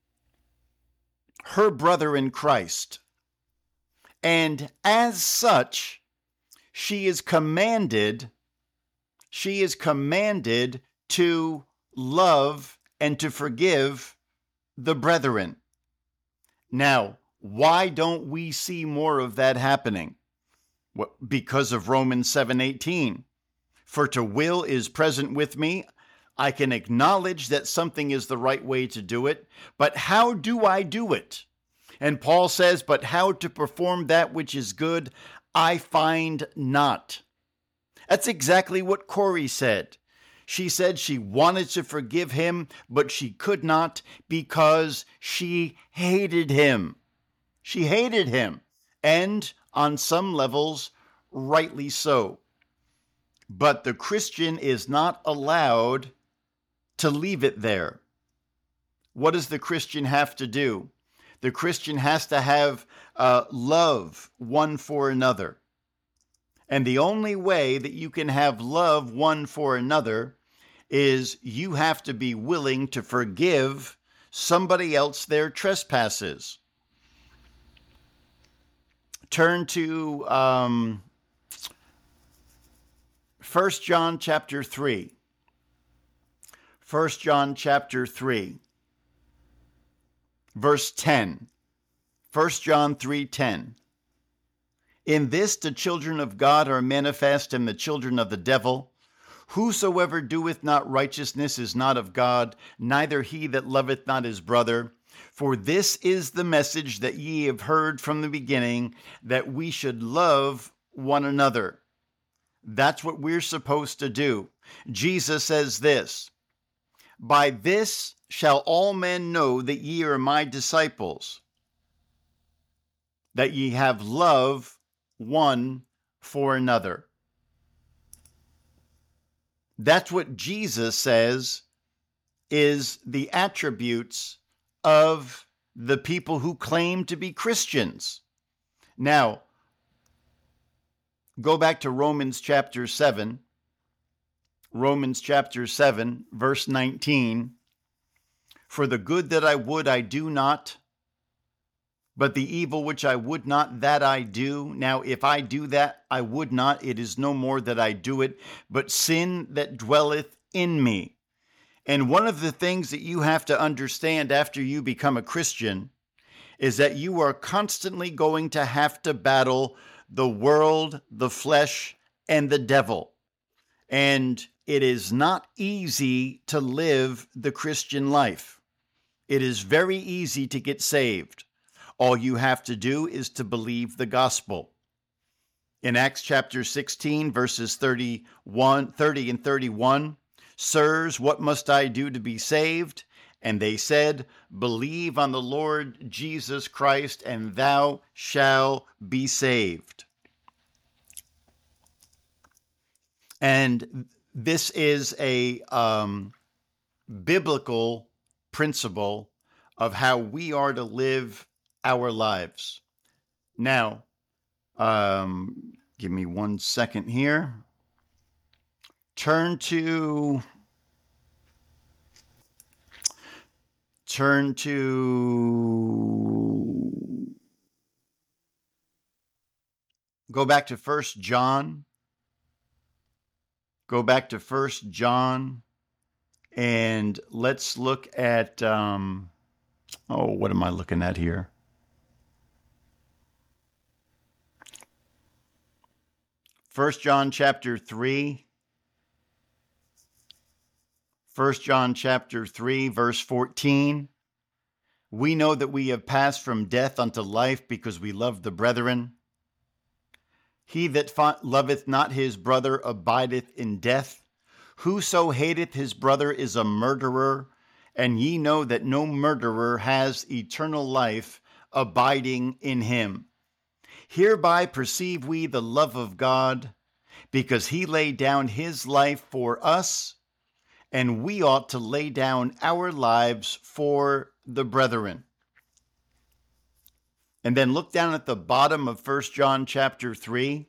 her brother in Christ. And as such, she is commanded, she is commanded to love and to forgive the brethren. Now, why don't we see more of that happening? Well, because of Romans seven eighteen. For to will is present with me. I can acknowledge that something is the right way to do it, but how do I do it? And Paul says, but how to perform that which is good, I find not. That's exactly what Corrie said. She said she wanted to forgive him, but she could not because she hated him. She hated him. and on some levels, rightly so. But the Christian is not allowed to leave it there. What does the Christian have to do? The Christian has to have uh, love one for another. And the only way that you can have love one for another is you have to be willing to forgive somebody else their trespasses. Turn to um, First John chapter three. First John chapter three, verse ten. First John three ten. In this the children of God are manifest, and the children of the devil. Whosoever doeth not righteousness is not of God, neither he that loveth not his brother. For this is the message that ye have heard from the beginning, that we should love one another. That's what we're supposed to do. Jesus says this, by this shall all men know that ye are my disciples, that ye have love one for another. That's what Jesus says is the attributes of the people who claim to be Christians. Now, go back to Romans chapter seven. Romans chapter seven, verse nineteen. For the good that I would, I do not, but the evil which I would not, that I do. Now, if I do that, I would not. It is no more that I do it, but sin that dwelleth in me. And one of the things that you have to understand after you become a Christian is that you are constantly going to have to battle the world, the flesh, and the devil. And it is not easy to live the Christian life. It is very easy to get saved. All you have to do is to believe the gospel. In Acts chapter sixteen, verses thirty-one, thirty and thirty-one, sirs, what must I do to be saved? And they said, believe on the Lord Jesus Christ, and thou shalt be saved. And this is a um, biblical principle of how we are to live our lives. Now, um, give me one second here. Turn to, turn to, go back to First John. Go back to First John, and let's look at, um, oh, what am I looking at here? First John chapter three. First John chapter three, verse fourteen. We know that we have passed from death unto life because we love the brethren. He that loveth not his brother abideth in death. Whoso hateth his brother is a murderer, and ye know that no murderer has eternal life abiding in him. Hereby perceive we the love of God, because he laid down his life for us, and we ought to lay down our lives for the brethren. And then look down at the bottom of First John chapter three,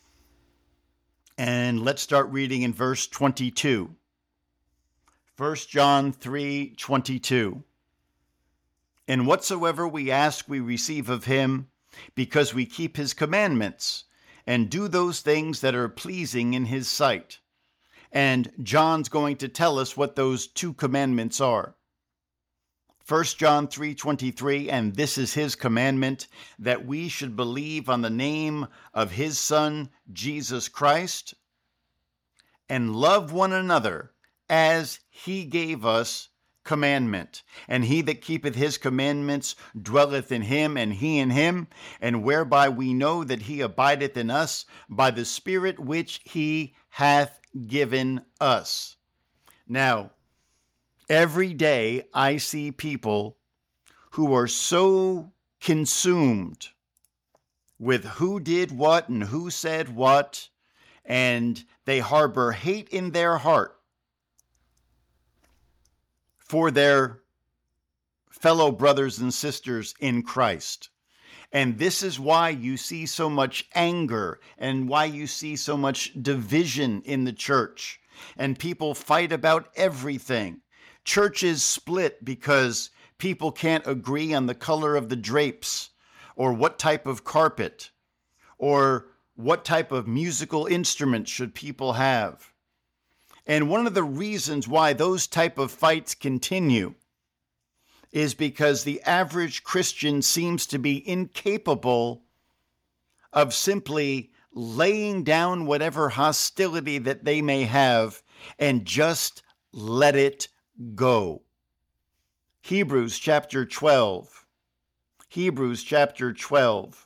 and let's start reading in verse twenty-two. First John three twenty-two. And whatsoever we ask, we receive of him, because we keep his commandments, and do those things that are pleasing in his sight. And John's going to tell us what those two commandments are. First John three twenty-three, and this is his commandment, that we should believe on the name of his Son, Jesus Christ, and love one another as he gave us commandment. And he that keepeth his commandments dwelleth in him, and he in him, and whereby we know that he abideth in us by the Spirit which he hath given us. Now, every day I see people who are so consumed with who did what and who said what, and they harbor hate in their heart for their fellow brothers and sisters in Christ. And this is why you see so much anger and why you see so much division in the church. And people fight about everything. Churches split because people can't agree on the color of the drapes, or what type of carpet, or what type of musical instruments should people have. And one of the reasons why those type of fights continue is because the average Christian seems to be incapable of simply laying down whatever hostility that they may have and just let it go. Hebrews chapter twelve. Hebrews chapter twelve.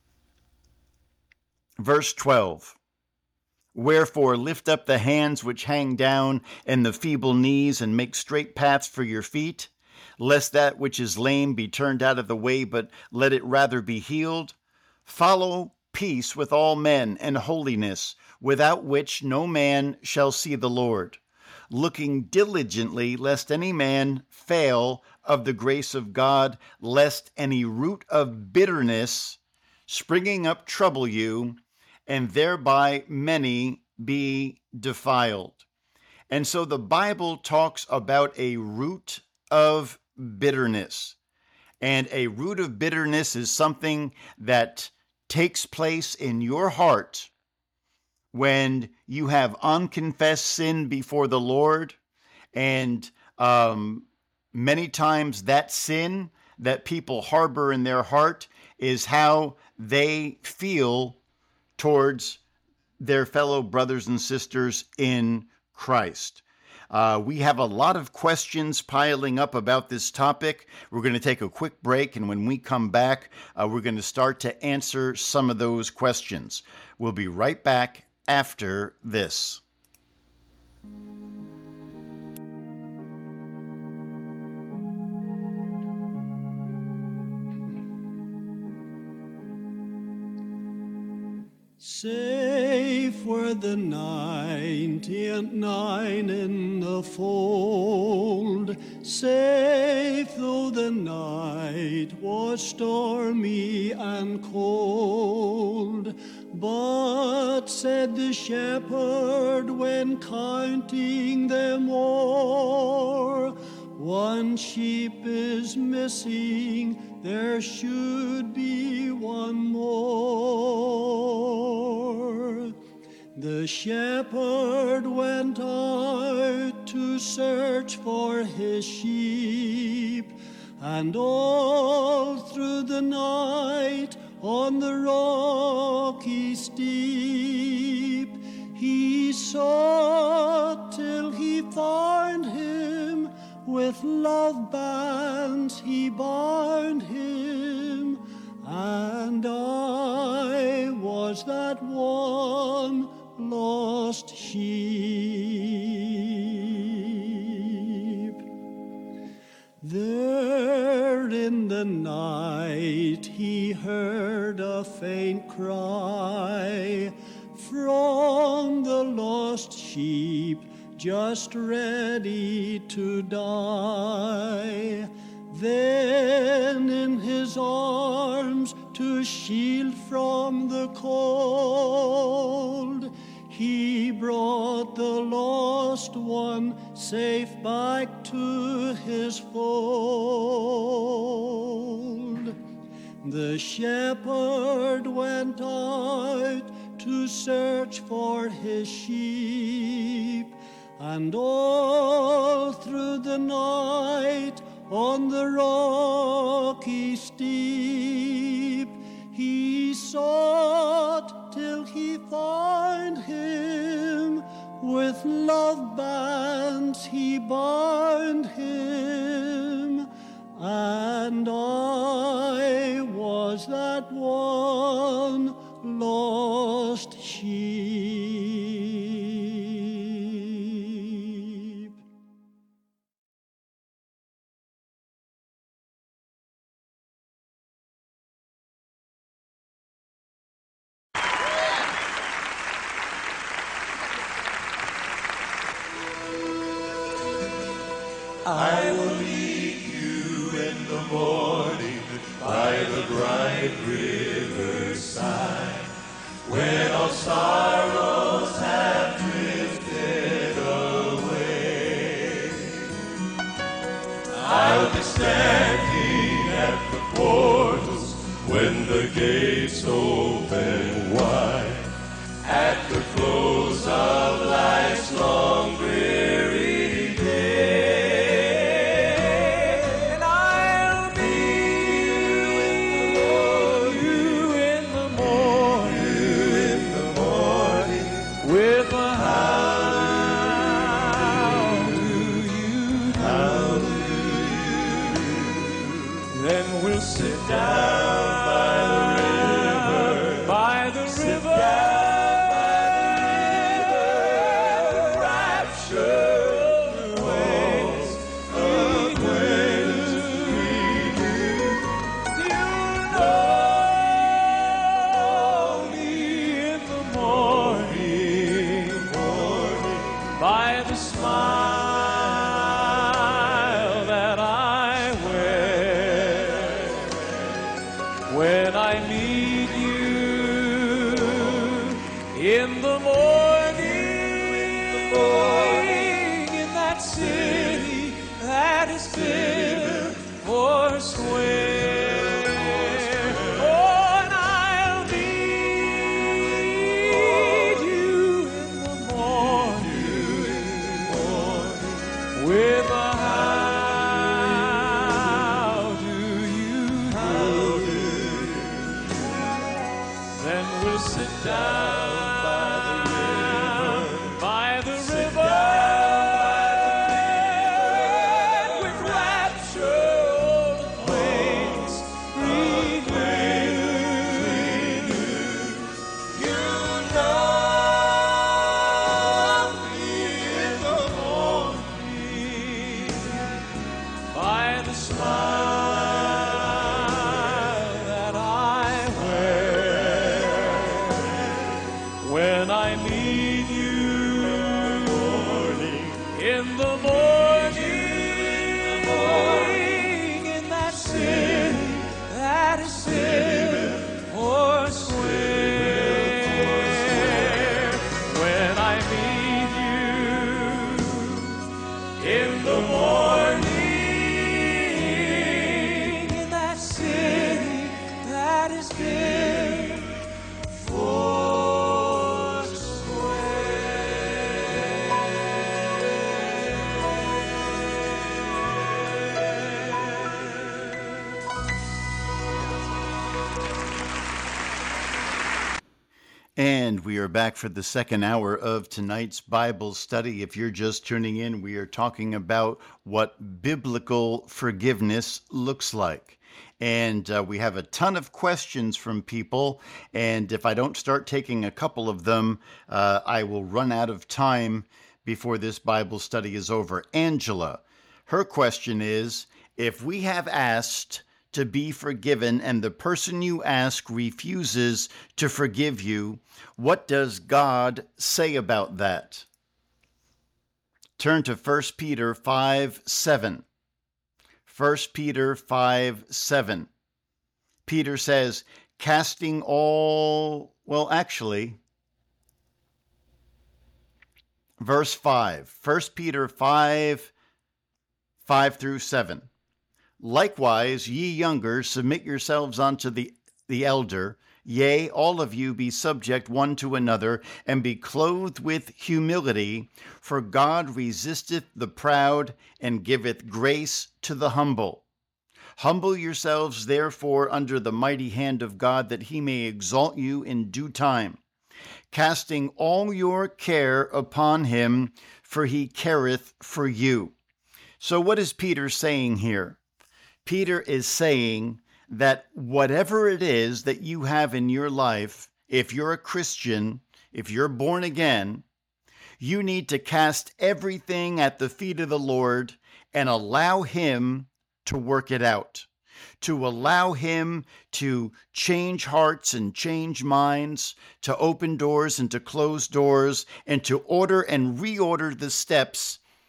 Verse twelve. Wherefore lift up the hands which hang down, and the feeble knees, and make straight paths for your feet, lest that which is lame be turned out of the way, but let it rather be healed. Follow peace with all men, and holiness, without which no man shall see the Lord, looking diligently lest any man fail of the grace of God, lest any root of bitterness springing up trouble you, and thereby many be defiled. And so the Bible talks about a root of bitterness. And a root of bitterness is something that takes place in your heart when you have unconfessed sin before the Lord. And um, many times that sin that people harbor in their heart is how they feel towards their fellow brothers and sisters in Christ. Uh, we have a lot of questions piling up about this topic. We're going to take a quick break, and when we come back, uh, we're going to start to answer some of those questions. We'll be right back after this. Safe were the ninety and nine in the fold, safe though the night was stormy and cold. But said the shepherd when counting them o'er, one sheep is missing, there should be one more. The shepherd went out to search for his sheep, and all through the night on the rocky steep he sought till he found him. With love bands he bound him, and I was that one lost sheep. There in the night he heard a faint cry from the lost sheep, just ready to die. Then in his arms, to shield from the cold, he brought the lost one safe back to his fold. The shepherd went out to search for his sheep, and all through the night on the rocky steep he sought till he found him. With love bands he bound him, and I was that one lost sheep. I will meet you in the morning by the bright riverside, when all sorrows have drifted away. I'll be standing at the portals when the gates open wide, at the close of life's long dreary day. And I'll meet you in the morning, you in the morning, with a how do you do? How do you do? Then we'll sit down by the river, by the river. And we are back for the second hour of tonight's Bible study. If you're just tuning in, we are talking about what biblical forgiveness looks like. And uh, we have a ton of questions from people. And if I don't start taking a couple of them, uh, I will run out of time before this Bible study is over. Angela, her question is, if we have asked to be forgiven and the person you ask refuses to forgive you, what does God say about that? Turn to First Peter five seven. First Peter five seven. Peter says, casting all, well, actually, verse five. First Peter five, five through seven. Likewise, ye younger, submit yourselves unto the, the elder. Yea, all of you be subject one to another, and be clothed with humility. For God resisteth the proud, and giveth grace to the humble. Humble yourselves, therefore, under the mighty hand of God, that he may exalt you in due time. Casting all your care upon him, for he careth for you. So what is Peter saying here? Peter is saying that whatever it is that you have in your life, if you're a Christian, if you're born again, you need to cast everything at the feet of the Lord and allow him to work it out, to allow him to change hearts and change minds, to open doors and to close doors, and to order and reorder the steps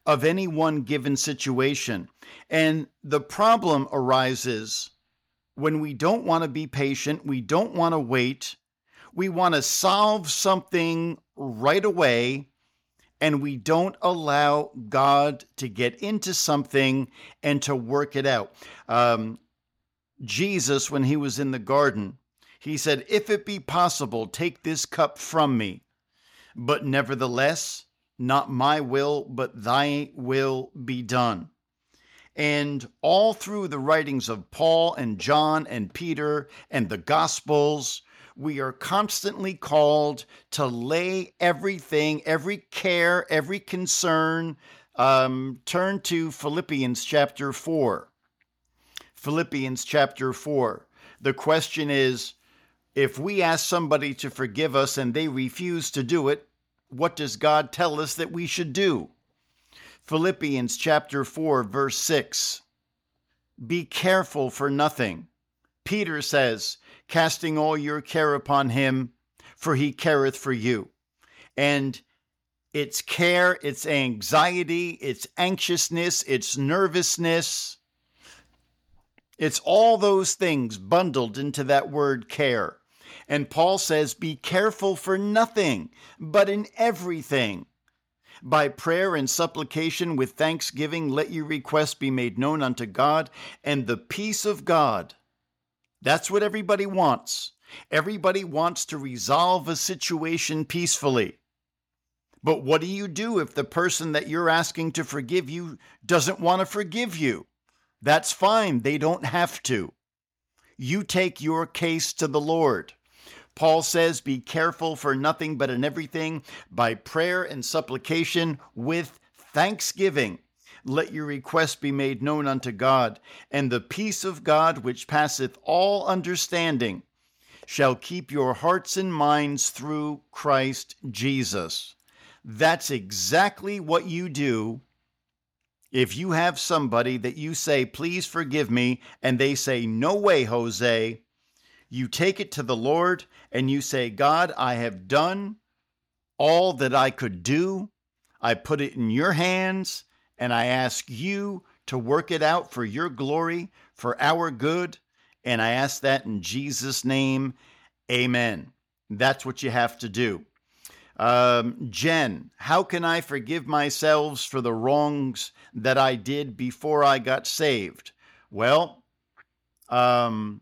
of any one given situation. And the problem arises when we don't want to be patient, we don't want to wait, we want to solve something right away, and we don't allow God to get into something and to work it out. Um, Jesus, when he was in the garden, he said, "If it be possible, take this cup from me. But nevertheless, not my will, but thy will be done." And all through the writings of Paul and John and Peter and the Gospels, we are constantly called to lay everything, every care, every concern. Um, turn to Philippians chapter four. Philippians chapter four. The question is, if we ask somebody to forgive us and they refuse to do it, what does God tell us that we should do? Philippians chapter four, verse six. Be careful for nothing. Peter says, casting all your care upon him, for he careth for you. And it's care, it's anxiety, it's anxiousness, it's nervousness. It's all those things bundled into that word care. And Paul says, be careful for nothing, but in everything. By prayer and supplication with thanksgiving, let your requests be made known unto God, and the peace of God. That's what everybody wants. Everybody wants to resolve a situation peacefully. But what do you do if the person that you're asking to forgive you doesn't want to forgive you? That's fine. They don't have to. You take your case to the Lord. Paul says, be careful for nothing, but in everything, by prayer and supplication with thanksgiving. Let your requests be made known unto God, and the peace of God, which passeth all understanding, shall keep your hearts and minds through Christ Jesus. That's exactly what you do if you have somebody that you say, please forgive me, and they say, no way, Jose. You take it to the Lord and you say, God, I have done all that I could do. I put it in your hands, and I ask you to work it out for your glory, for our good. And I ask that in Jesus' name, amen. That's what you have to do. Um, Jen, how can I forgive myself for the wrongs that I did before I got saved? Well, um,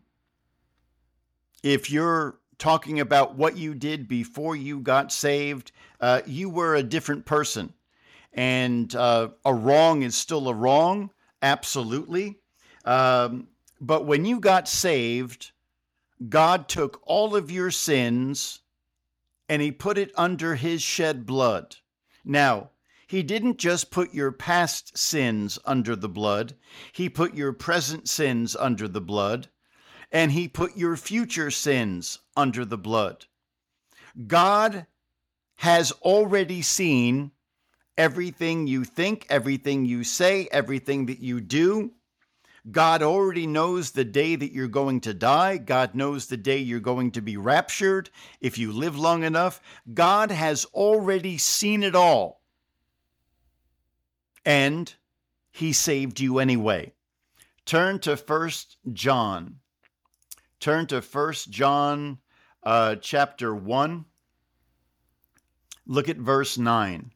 if you're talking about what you did before you got saved, uh, you were a different person. And uh, a wrong is still a wrong, absolutely. Um, but when you got saved, God took all of your sins and he put it under his shed blood. Now, he didn't just put your past sins under the blood. He put your present sins under the blood. And he put your future sins under the blood. God has already seen everything you think, everything you say, everything that you do. God already knows the day that you're going to die. God knows the day you're going to be raptured if you live long enough. God has already seen it all. And he saved you anyway. Turn to First John. Turn to First John uh, chapter one. Look at verse nine.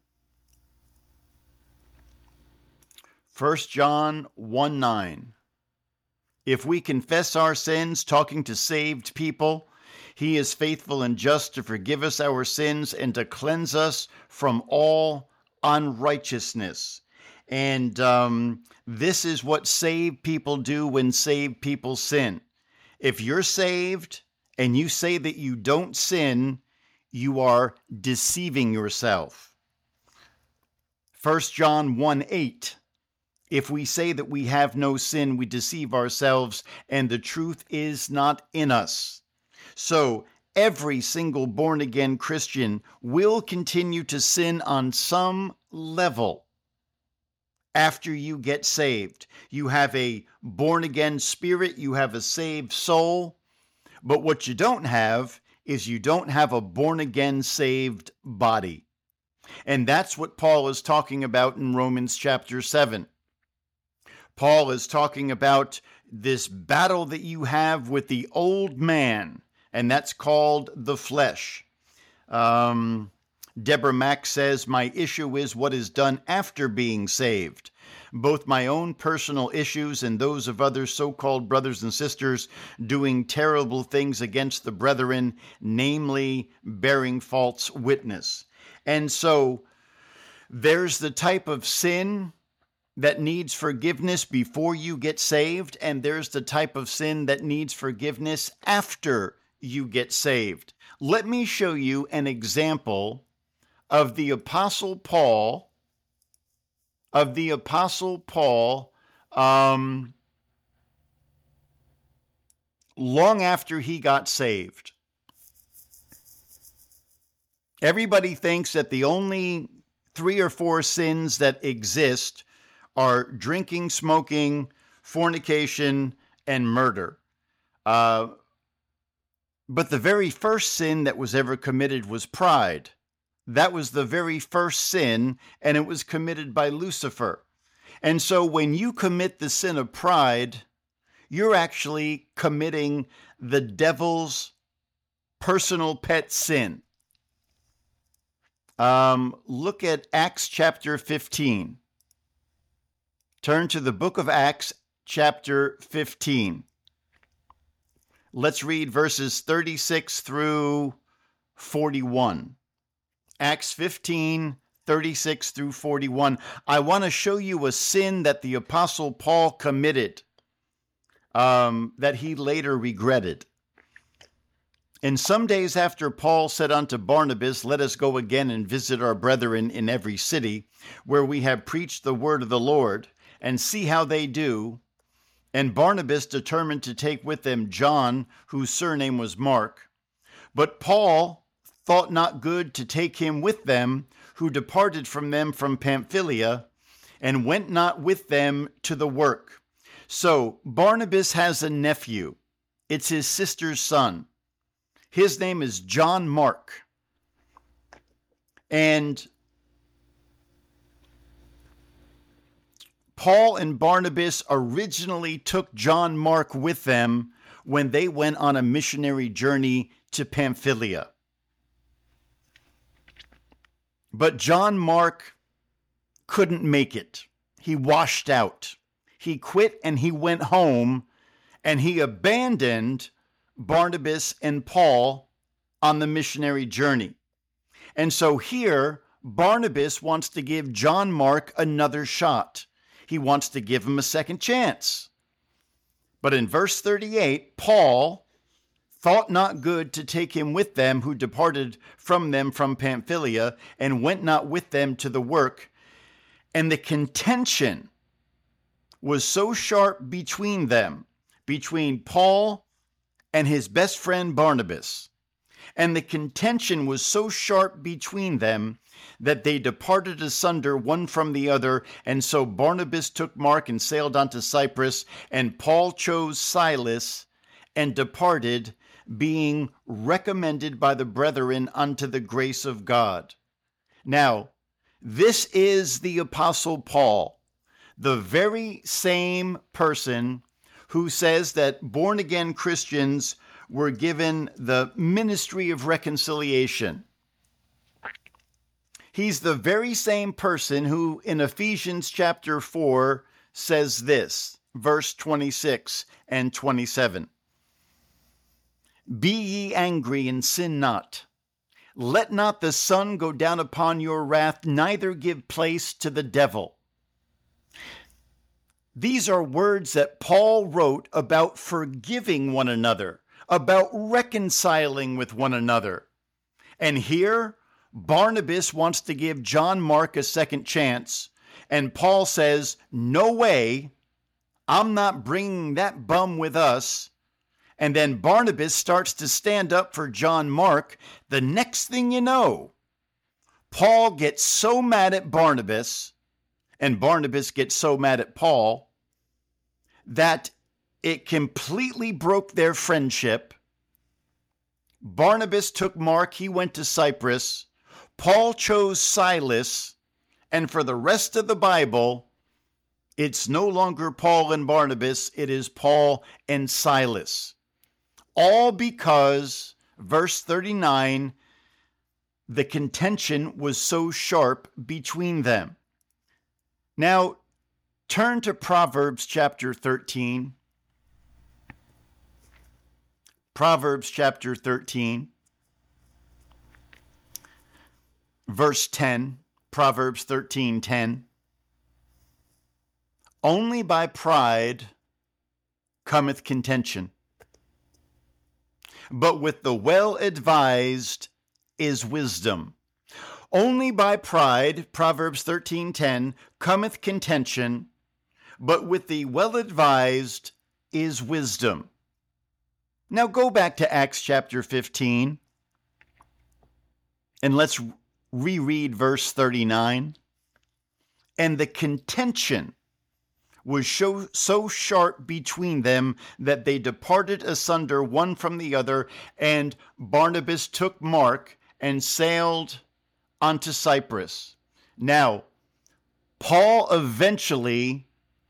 First John one nine. If we confess our sins, talking to saved people, he is faithful and just to forgive us our sins and to cleanse us from all unrighteousness. And um, this is what saved people do when saved people sin. If you're saved and you say that you don't sin, you are deceiving yourself. First John one eight. If we say that we have no sin, we deceive ourselves, and the truth is not in us. So every single born-again Christian will continue to sin on some level. After you get saved, you have a born-again spirit, you have a saved soul, but what you don't have is you don't have a born-again saved body. And that's what Paul is talking about in Romans chapter seven. Paul is talking about this battle that you have with the old man, and that's called the flesh. Um, Deborah Mack says, my issue is what is done after being saved. Both my own personal issues and those of other so-called brothers and sisters doing terrible things against the brethren, namely bearing false witness. And so there's the type of sin that needs forgiveness before you get saved, and there's the type of sin that needs forgiveness after you get saved. Let me show you an example of the Apostle Paul, of the Apostle Paul, um, long after he got saved. Everybody thinks that the only three or four sins that exist are drinking, smoking, fornication, and murder. Uh, but the very first sin that was ever committed was pride. That was the very first sin, and it was committed by Lucifer. And so when you commit the sin of pride, you're actually committing the devil's personal pet sin. Um, look at Acts chapter fifteen. Turn to the book of Acts chapter fifteen. Let's read verses thirty-six through forty-one. Acts fifteen, thirty-six through forty-one. I want to show you a sin that the Apostle Paul committed, um, that he later regretted. And some days after Paul said unto Barnabas, let us go again and visit our brethren in every city, where we have preached the word of the Lord, and see how they do. And Barnabas determined to take with them John, whose surname was Mark. But Paul thought not good to take him with them, who departed from them from Pamphylia, and went not with them to the work. So Barnabas has a nephew. It's his sister's son. His name is John Mark. And Paul and Barnabas originally took John Mark with them when they went on a missionary journey to Pamphylia. But John Mark couldn't make it. He washed out. He quit and he went home, and he abandoned Barnabas and Paul on the missionary journey. And so here, Barnabas wants to give John Mark another shot. He wants to give him a second chance. But in verse thirty-eight, Paul thought not good to take him with them, who departed from them from Pamphylia, and went not with them to the work. And the contention was so sharp between them, between Paul and his best friend Barnabas. And the contention was so sharp between them that they departed asunder one from the other. And so Barnabas took Mark and sailed unto Cyprus, and Paul chose Silas and departed, being recommended by the brethren unto the grace of God. Now, this is the Apostle Paul, the very same person who says that born-again Christians were given the ministry of reconciliation. He's the very same person who in Ephesians chapter four says this, verse twenty-six and twenty-seven. Be ye angry and sin not. Let not the sun go down upon your wrath, neither give place to the devil. These are words that Paul wrote about forgiving one another, about reconciling with one another. And here, Barnabas wants to give John Mark a second chance, and Paul says, no way, I'm not bringing that bum with us. And then Barnabas starts to stand up for John Mark. The next thing you know, Paul gets so mad at Barnabas, and Barnabas gets so mad at Paul, that it completely broke their friendship. Barnabas took Mark, he went to Cyprus. Paul chose Silas, and for the rest of the Bible, it's no longer Paul and Barnabas, it is Paul and Silas. All because, verse thirty-nine, the contention was so sharp between them. Now, turn to Proverbs chapter thirteen. Proverbs chapter thirteen, verse ten. Proverbs thirteen ten. Only by pride cometh contention, but with the well-advised is wisdom. Only by pride, Proverbs thirteen ten, cometh contention, but with the well-advised is wisdom. Now go back to Acts chapter fifteen, and let's reread verse thirty-nine. And the contention was so, so sharp between them that they departed asunder one from the other, and Barnabas took Mark and sailed unto Cyprus. Now, Paul eventually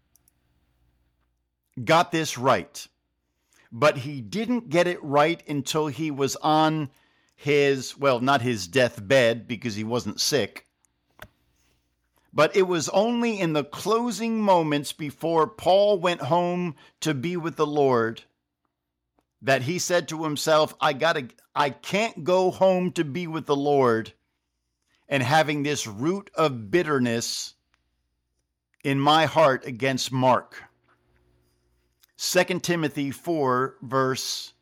got this right, but he didn't get it right until he was on his, well, not his deathbed because he wasn't sick, but it was only in the closing moments before Paul went home to be with the Lord that he said to himself, I gotta, I can't go home to be with the Lord and having this root of bitterness in my heart against Mark. Second Timothy four, verse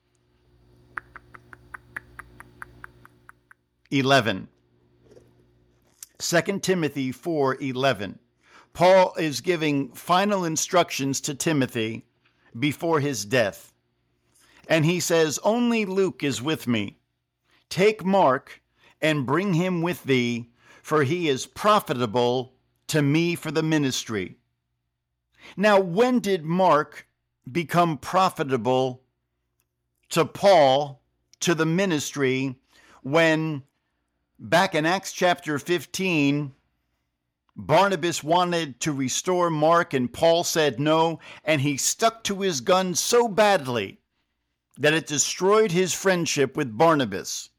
eleven. Second Timothy four eleven. Paul is giving final instructions to Timothy before his death. And he says, only Luke is with me. Take Mark and bring him with thee, for he is profitable to me for the ministry. Now, when did Mark become profitable to Paul, to the ministry, when back in Acts chapter fifteen, Barnabas wanted to restore Mark and Paul said no, and he stuck to his gun so badly that it destroyed his friendship with Barnabas.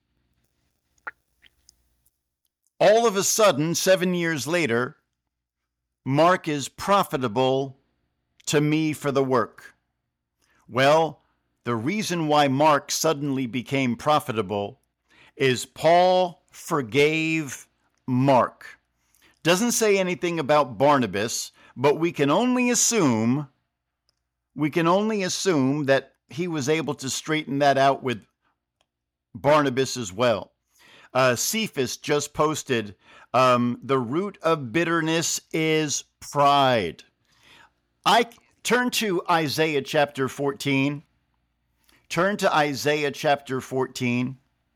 All of a sudden, seven years later, Mark is profitable to me for the work. Well, the reason why Mark suddenly became profitable is Paul forgave Mark. Doesn't say anything about Barnabas, but we can only assume, we can only assume that he was able to straighten that out with Barnabas as well. Uh, Cephas just posted, um, the root of bitterness is pride. I turn to Isaiah chapter fourteen. Turn to Isaiah chapter fourteen.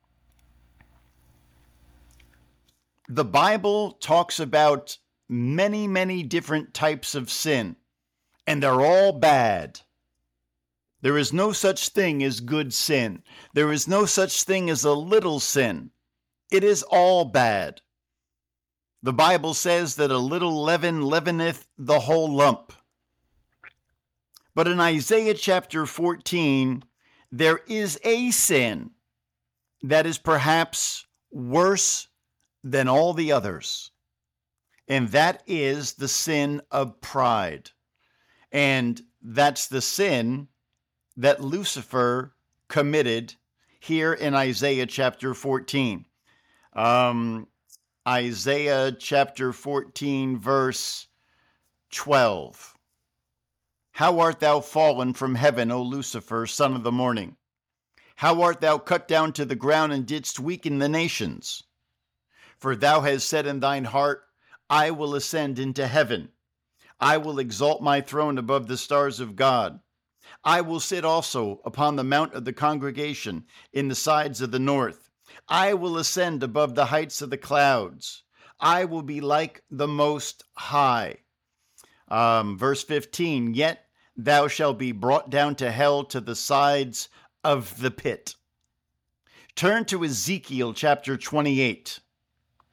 The Bible talks about many, many different types of sin, and they're all bad. There is no such thing as good sin. There is no such thing as a little sin. It is all bad. The Bible says that a little leaven leaveneth the whole lump. But in Isaiah chapter fourteen, there is a sin that is perhaps worse than all the others, and that is the sin of pride. And that's the sin that Lucifer committed here in Isaiah chapter fourteen. Um, Isaiah chapter fourteen, verse twelve. How art thou fallen from heaven, O Lucifer, son of the morning? How art thou cut down to the ground and didst weaken the nations? For thou hast said in thine heart, I will ascend into heaven. I will exalt my throne above the stars of God. I will sit also upon the mount of the congregation in the sides of the north. I will ascend above the heights of the clouds. I will be like the Most High. Um, verse fifteen, yet thou shalt be brought down to hell, to the sides of the pit. Turn to Ezekiel chapter twenty-eight.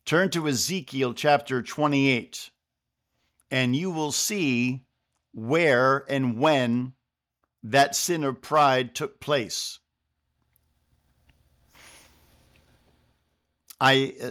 Turn to Ezekiel chapter twenty-eight, and you will see where and when that sin of pride took place. I uh,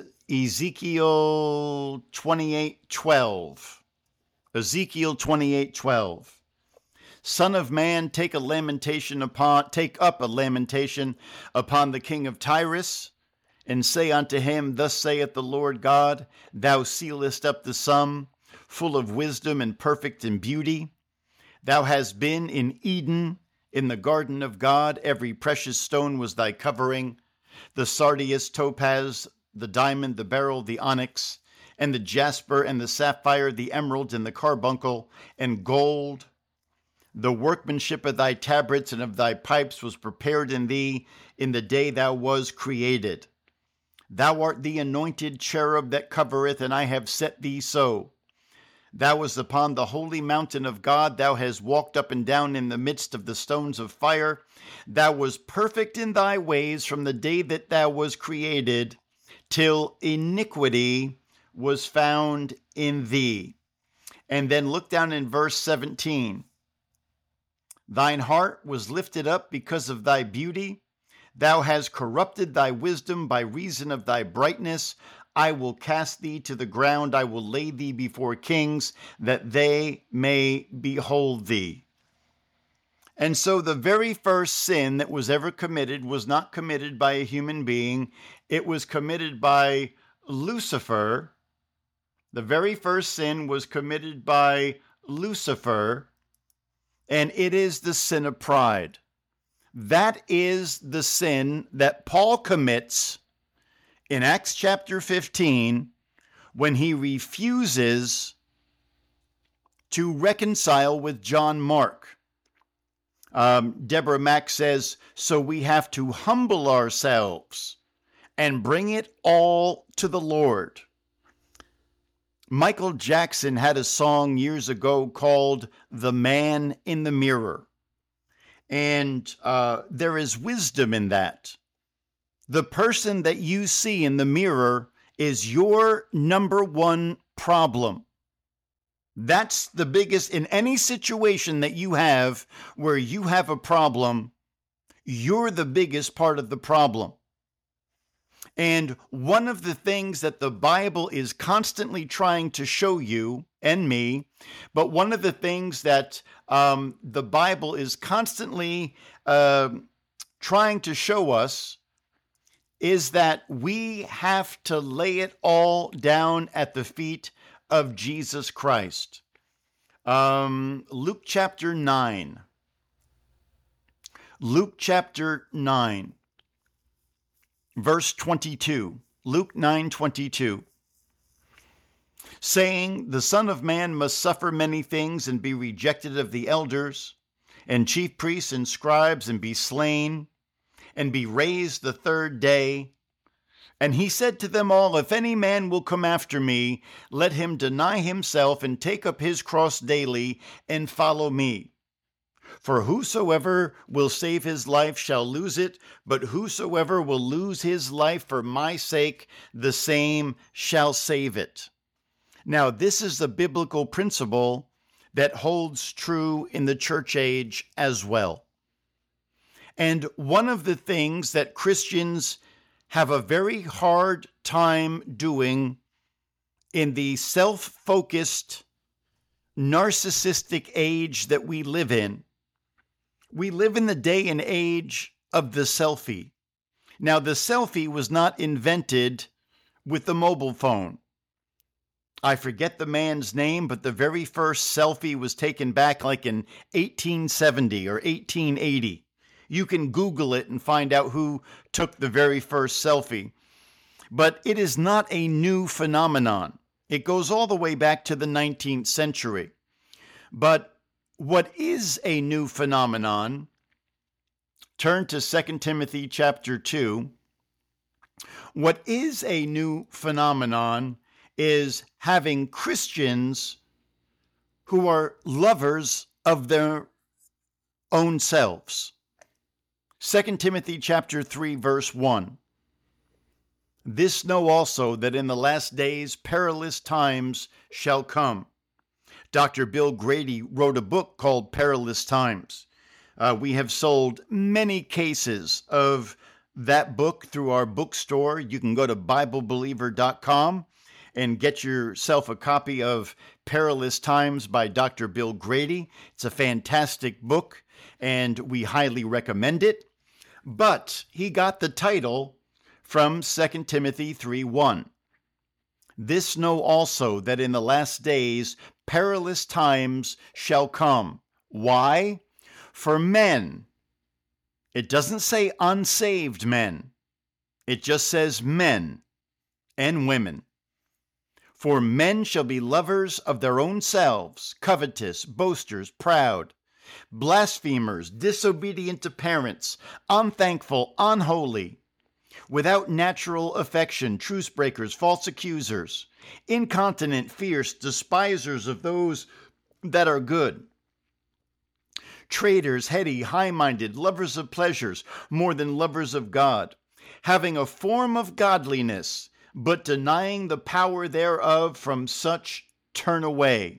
Ezekiel twenty-eight twelve. Ezekiel twenty-eight twelve. Son of man, take a lamentation upon take up a lamentation upon the king of Tyrus, and say unto him, Thus saith the Lord God, Thou sealest up the sum, full of wisdom and perfect in beauty. Thou hast been in Eden, in the garden of God. Every precious stone was thy covering, the sardius, topaz, the diamond, the beryl, the onyx, and the jasper, and the sapphire, the emerald, and the carbuncle, and gold. The workmanship of thy tabrets and of thy pipes was prepared in thee in the day thou was created. Thou art the anointed cherub that covereth, and I have set thee so. Thou wast upon the holy mountain of God. Thou hast walked up and down in the midst of the stones of fire. Thou wast perfect in thy ways from the day that thou was created, till iniquity was found in thee. And then look down in verse seventeen. Thine heart was lifted up because of thy beauty. Thou hast corrupted thy wisdom by reason of thy brightness. I will cast thee to the ground. I will lay thee before kings, that they may behold thee. And so the very first sin that was ever committed was not committed by a human being. It was committed by Lucifer. The very first sin was committed by Lucifer, and it is the sin of pride. That is the sin that Paul commits in Acts chapter fifteen when he refuses to reconcile with John Mark. Um, Deborah Mack says, so we have to humble ourselves and bring it all to the Lord. Michael Jackson had a song years ago called The Man in the Mirror. And uh, there is wisdom in that. The person that you see in the mirror is your number one problem. That's the biggest, in any situation that you have where you have a problem, you're the biggest part of the problem. And one of the things that the Bible is constantly trying to show you and me, but one of the things that um, the Bible is constantly uh, trying to show us is that we have to lay it all down at the feet of Jesus Christ. Um, Luke chapter nine. Luke chapter nine. Verse twenty-two, Luke nine twenty-two, saying, the Son of Man must suffer many things and be rejected of the elders and chief priests and scribes and be slain and be raised the third day. And he said to them all, if any man will come after me, let him deny himself and take up his cross daily and follow me. For whosoever will save his life shall lose it, but whosoever will lose his life for my sake, the same shall save it. Now, this is the biblical principle that holds true in the church age as well. And one of the things that Christians have a very hard time doing in the self-focused, narcissistic age that we live in, we live in the day and age of the selfie. Now, the selfie was not invented with the mobile phone. I forget the man's name, but the very first selfie was taken back like in eighteen seventy or eighteen eighty. You can Google it and find out who took the very first selfie. But it is not a new phenomenon. It goes all the way back to the nineteenth century. But what is a new phenomenon? Turn to Second Timothy chapter two. What is a new phenomenon is having Christians who are lovers of their own selves. Second Timothy chapter three, verse one. This know also that in the last days perilous times shall come. Doctor Bill Grady wrote a book called Perilous Times. Uh, we have sold many cases of that book through our bookstore. You can go to Bible Believer dot com and get yourself a copy of Perilous Times by Doctor Bill Grady. It's a fantastic book, and we highly recommend it. But he got the title from Second Timothy three one. This know also that in the last days perilous times shall come. Why? For men. It doesn't say unsaved men. It just says men and women. For men shall be lovers of their own selves, covetous, boasters, proud, blasphemers, disobedient to parents, unthankful, unholy, without natural affection, truce breakers, false accusers, incontinent, fierce, despisers of those that are good, traitors, heady, high-minded, lovers of pleasures more than lovers of God, having a form of godliness, but denying the power thereof. From such turn away.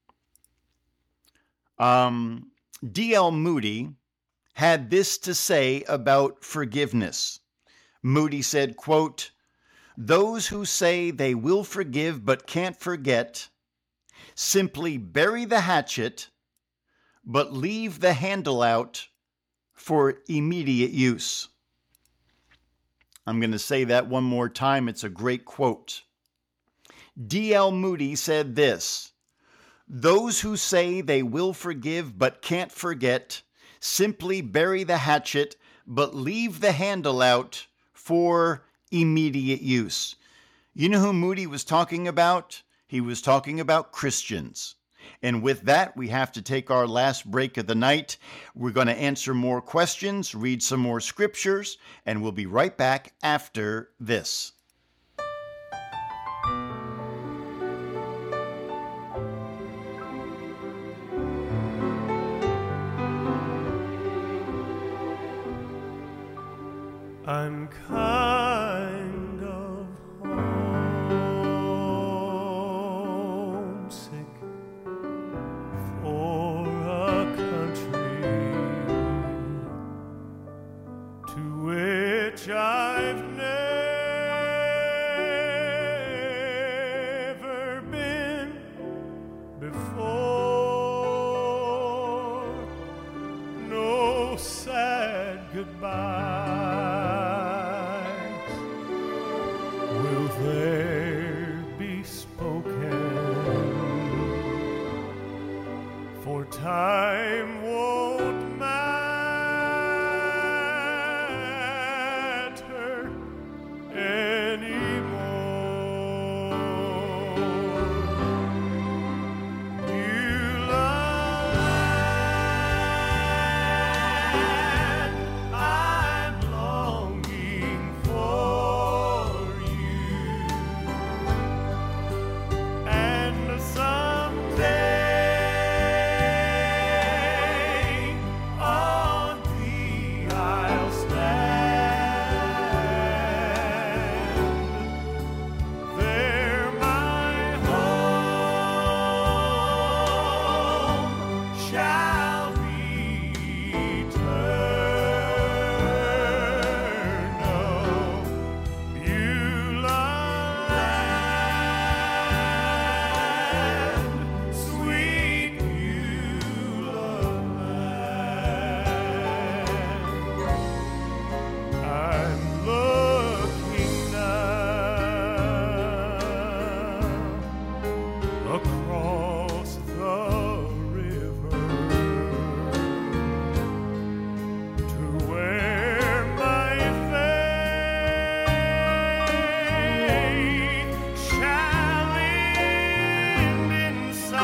Um, D L Moody had this to say about forgiveness. Moody said, quote, "Those who say they will forgive but can't forget simply bury the hatchet but leave the handle out for immediate use." I'm going to say that one more time. It's a great quote. D L Moody said this: "Those who say they will forgive but can't forget simply bury the hatchet but leave the handle out for immediate use." You know who Moody was talking about? He was talking about Christians. And with that, we have to take our last break of the night. We're going to answer more questions, read some more scriptures, and we'll be right back after this. I'm kind of homesick for a country to which I've never been before. No sad goodbye will there be spoken, for time won't matter anymore. New land, I'm longing for you, and someday on thee I'll stand. There my home shall be eternal. Beulah land, sweet Beulah land. I'm looking now across the river to where my faith shall end in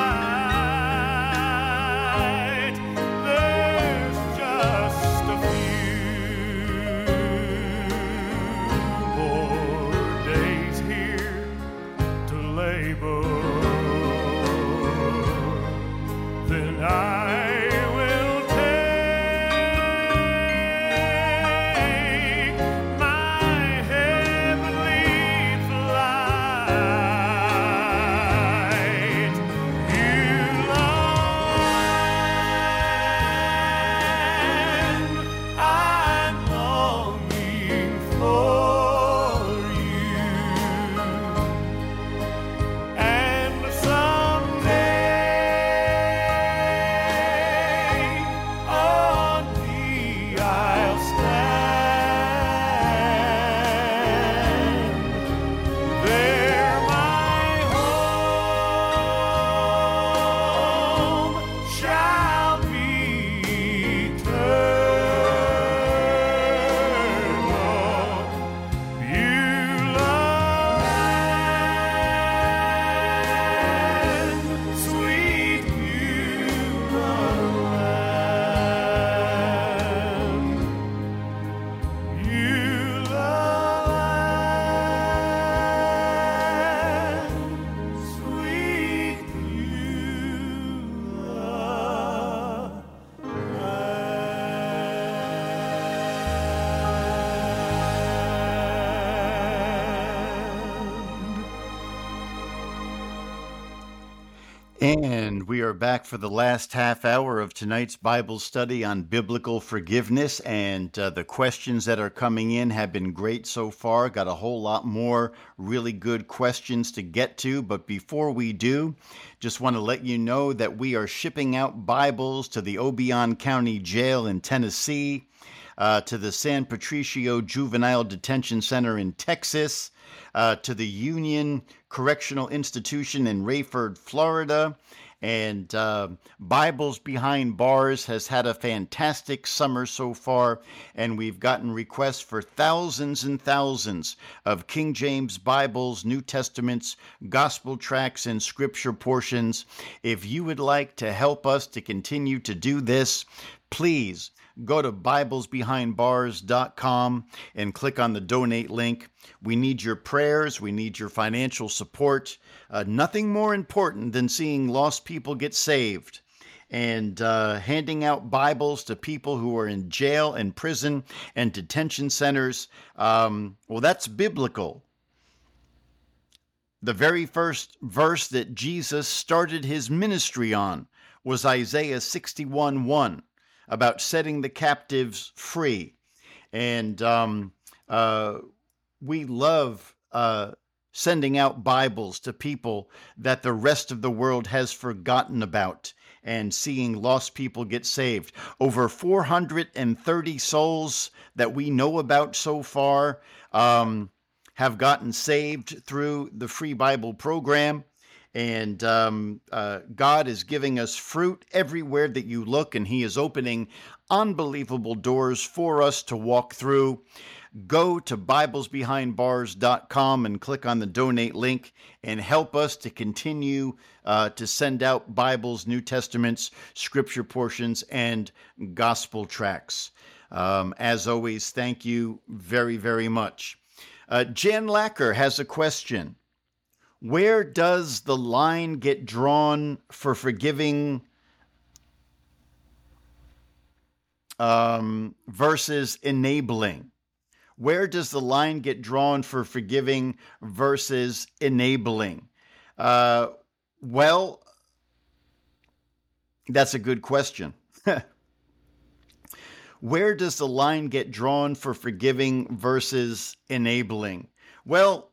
sight. There's just a few more days here to labor, then I will take my heavenly And we are back for the last half hour of tonight's Bible study on biblical forgiveness. And uh, the questions that are coming in have been great so far. Got a whole lot more really good questions to get to. But before we do, just want to let you know that we are shipping out Bibles to the Obion County Jail in Tennessee, uh, to the San Patricio Juvenile Detention Center in Texas, uh, to the Union Correctional Institution in Rayford, Florida, and uh, Bibles Behind Bars has had a fantastic summer so far, and we've gotten requests for thousands and thousands of King James Bibles, New Testaments, gospel tracts, and scripture portions. If you would like to help us to continue to do this, please go to Bibles Behind Bars dot com and click on the donate link. We need your prayers. We need your financial support. Uh, nothing more important than seeing lost people get saved and uh, handing out Bibles to people who are in jail and prison and detention centers. Um, well, that's biblical. The very first verse that Jesus started his ministry on was Isaiah sixty-one one. About setting the captives free. And um, uh, we love uh, sending out Bibles to people that the rest of the world has forgotten about and seeing lost people get saved. Over four hundred thirty souls that we know about so far um, have gotten saved through the free Bible program. And um, uh, God is giving us fruit everywhere that you look, and he is opening unbelievable doors for us to walk through. Go to Bibles Behind Bars dot com and click on the donate link and help us to continue uh, to send out Bibles, New Testaments, scripture portions, and gospel tracts. Um, as always, thank you very, very much. Uh, Jan Lacker has a question. Where does the line get drawn for forgiving um, versus enabling? Where does the line get drawn for forgiving versus enabling? Uh, well, that's a good question. Where does the line get drawn for forgiving versus enabling? Well,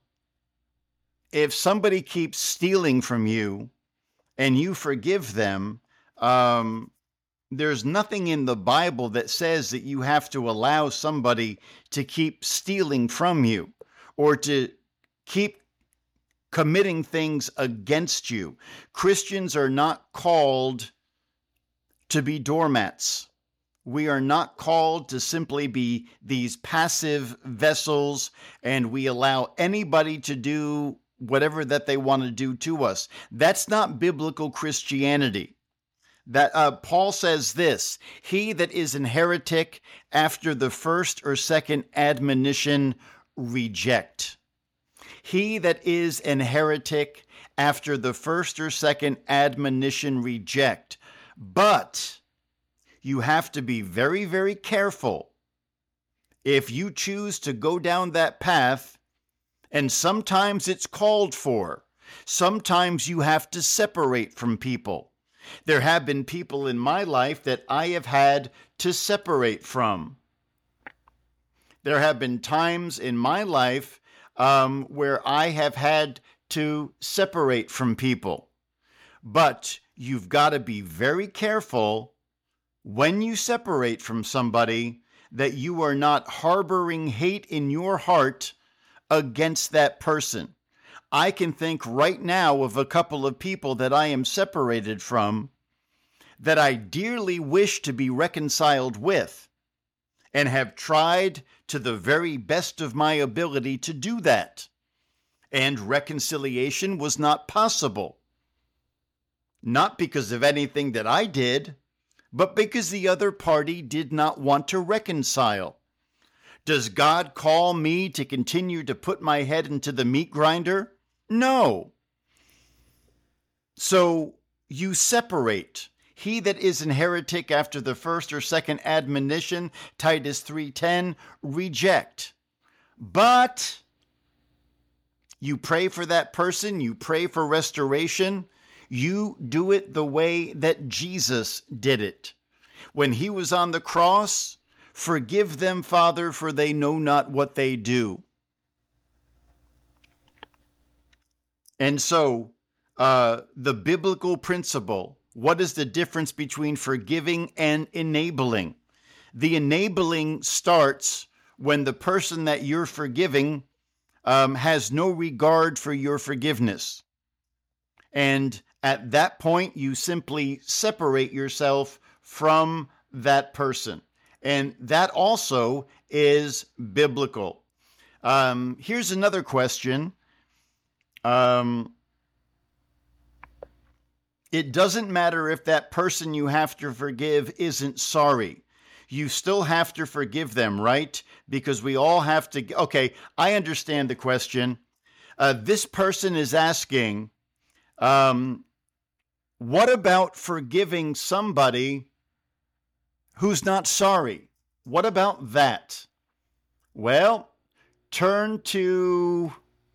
if somebody keeps stealing from you and you forgive them, um, there's nothing in the Bible that says that you have to allow somebody to keep stealing from you or to keep committing things against you. Christians are not called to be doormats. We are not called to simply be these passive vessels and we allow anybody to do whatever that they want to do to us. That's not biblical Christianity. That uh, Paul says this, he that is an heretic after the first or second admonition, reject. He that is an heretic after the first or second admonition, reject. But you have to be very, very careful if you choose to go down that path. And sometimes it's called for. Sometimes you have to separate from people. There have been people in my life that I have had to separate from. There have been times in my life um, where I have had to separate from people. But you've got to be very careful when you separate from somebody that you are not harboring hate in your heart against that person. I can think right now of a couple of people that I am separated from that I dearly wish to be reconciled with and have tried to the very best of my ability to do that. And reconciliation was not possible. Not because of anything that I did, but because the other party did not want to reconcile. Does God call me to continue to put my head into the meat grinder? No. So you separate. He that is an heretic after the first or second admonition, Titus three ten, reject. But you pray for that person, you pray for restoration, You do it the way that Jesus did it. When he was on the cross, forgive them, Father, for they know not what they do. And so, uh, the biblical principle, what is the difference between forgiving and enabling? The enabling starts when the person that you're forgiving um, has no regard for your forgiveness. And at that point, you simply separate yourself from that person. And that also is biblical. Um, here's another question. Um, it doesn't matter if that person you have to forgive isn't sorry. You still have to forgive them, right? Because we all have to. Okay, I understand the question. Uh, this person is asking, um, what about forgiving somebody who's not sorry? What about that? Well, turn to...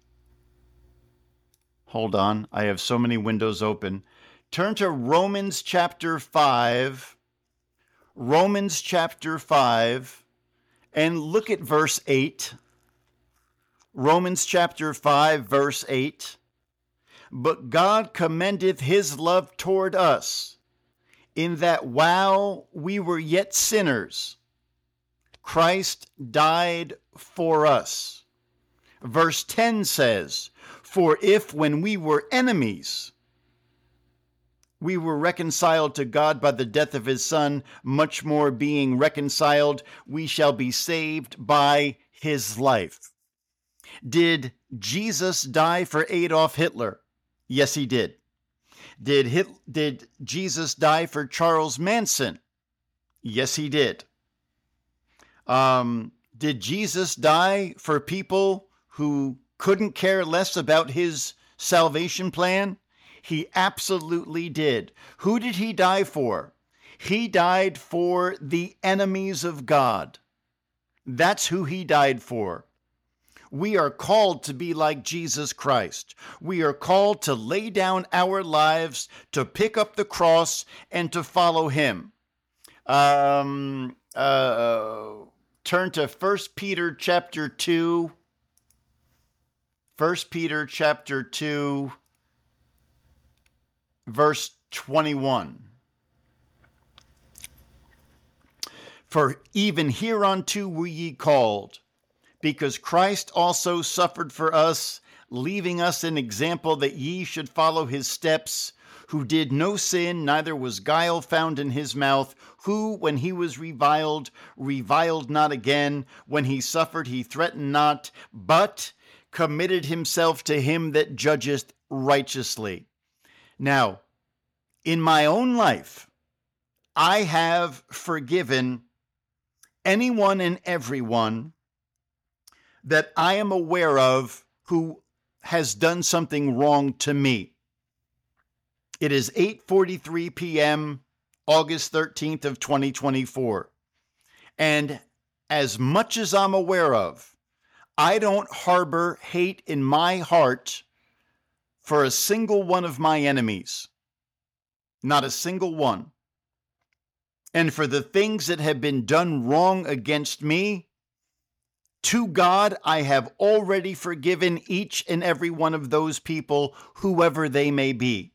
Hold on, I have so many windows open. Turn to Romans chapter five. Romans chapter five, and look at verse eight. Romans chapter five, verse eight. But God commendeth his love toward us, in that while we were yet sinners, Christ died for us. Verse ten says, for if when we were enemies, we were reconciled to God by the death of his Son, much more being reconciled, we shall be saved by his life. Did Jesus die for Adolf Hitler? Yes, he did. Did Hit- did Jesus die for Charles Manson? Yes, he did. Um, did Jesus die for people who couldn't care less about his salvation plan? He absolutely did. Who did he die for? He died for the enemies of God. That's who he died for. We are called to be like Jesus Christ. We are called to lay down our lives, to pick up the cross, and to follow him. Um, uh, turn to First Peter chapter two. First Peter chapter two, verse twenty-one. For even hereunto were ye called, because Christ also suffered for us, leaving us an example that ye should follow his steps, who did no sin, neither was guile found in his mouth, who, when he was reviled, reviled not again, when he suffered, he threatened not, but committed himself to him that judgeth righteously. Now, in my own life, I have forgiven anyone and everyone that I am aware of who has done something wrong to me. It is eight forty-three p.m., August thirteenth of twenty twenty-four. And as much as I'm aware of, I don't harbor hate in my heart for a single one of my enemies. Not a single one. And for the things that have been done wrong against me, to God, I have already forgiven each and every one of those people, whoever they may be.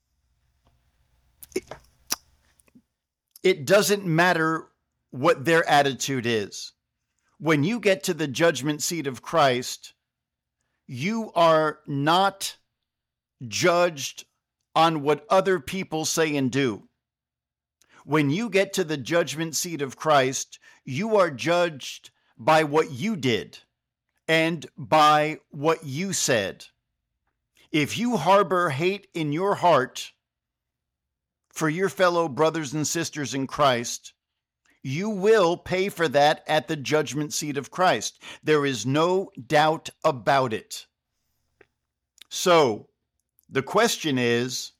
It, it doesn't matter what their attitude is. When you get to the judgment seat of Christ, you are not judged on what other people say and do. When you get to the judgment seat of Christ, you are judged by what you did and by what you said. If you harbor hate in your heart for your fellow brothers and sisters in Christ, you will pay for that at the judgment seat of Christ. There is no doubt about it. So, the question is,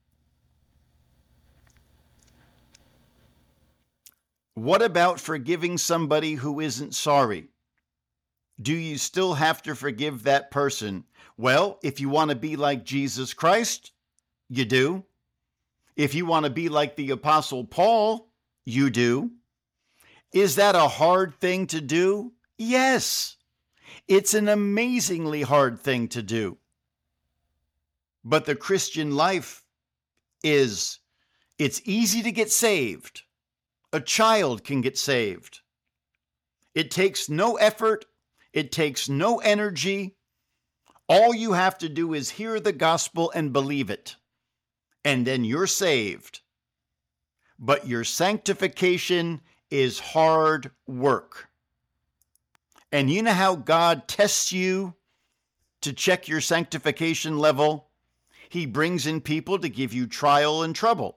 what about forgiving somebody who isn't sorry? Do you still have to forgive that person? Well, if you want to be like Jesus Christ, You do. If you want to be like the Apostle Paul, you do. Is that a hard thing to do? Yes. It's an amazingly hard thing to do. But the Christian life is, it's easy to get saved. A child can get saved. It takes no effort. It takes no energy. All you have to do is hear the gospel and believe it. And then you're saved. But your sanctification is hard work. And you know how God tests you to check your sanctification level? He brings in people to give you trial and trouble.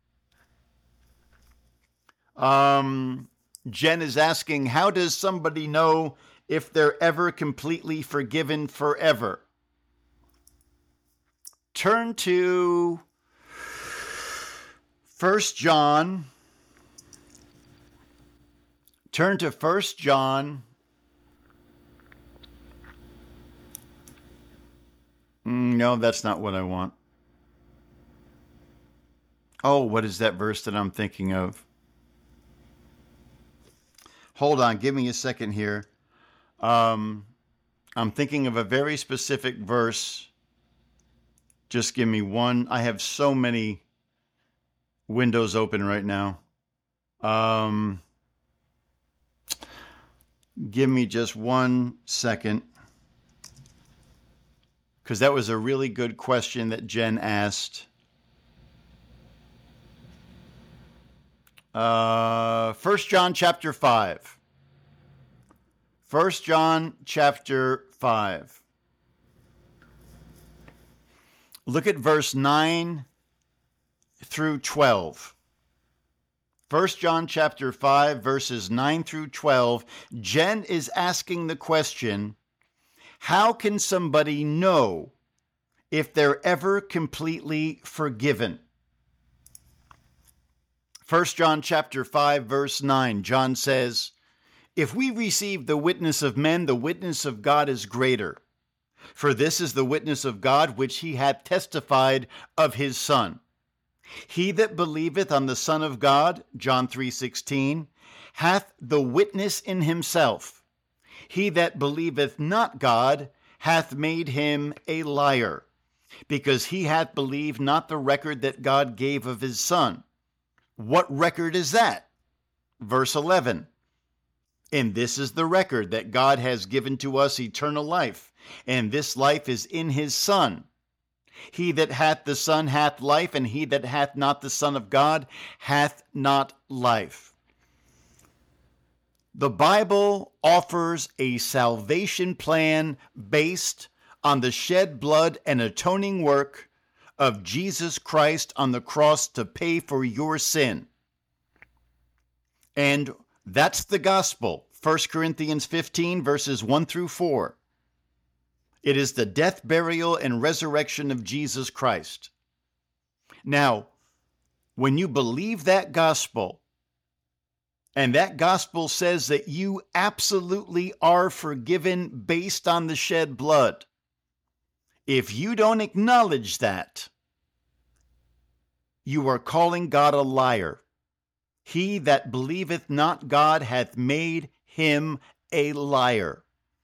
Um, Jen is asking, how does somebody know if they're ever completely forgiven forever? Turn to First John. Turn to First John. No, that's not what I want. Oh, what is that verse that I'm thinking of? Hold on, give me a second here. Um, I'm thinking of a very specific verse. Just give me one. I have so many windows open right now. Um, give me just one second. Because that was a really good question that Jen asked. Uh, First John chapter five. First John chapter five. Look at verse nine through twelve. First John chapter five, verses nine through twelve. Jen is asking the question, how can somebody know if they're ever completely forgiven? First John chapter five, verse nine, John says, if we receive the witness of men, the witness of God is greater. For this is the witness of God which he hath testified of his Son. He that believeth on the Son of God, John three sixteen, hath the witness in himself. He that believeth not God hath made him a liar, because he hath believed not the record that God gave of his Son. What record is that? Verse eleven. And this is the record, that God has given to us eternal life, and this life is in his Son. He that hath the Son hath life, and he that hath not the Son of God hath not life. The Bible offers a salvation plan based on the shed blood and atoning work of Jesus Christ on the cross to pay for your sin. And that's the gospel. First Corinthians fifteen, verses one through four. It is the death, burial, and resurrection of Jesus Christ. Now, when you believe that gospel, and that gospel says that you absolutely are forgiven based on the shed blood, if you don't acknowledge that, you are calling God a liar. He that believeth not God hath made him a liar.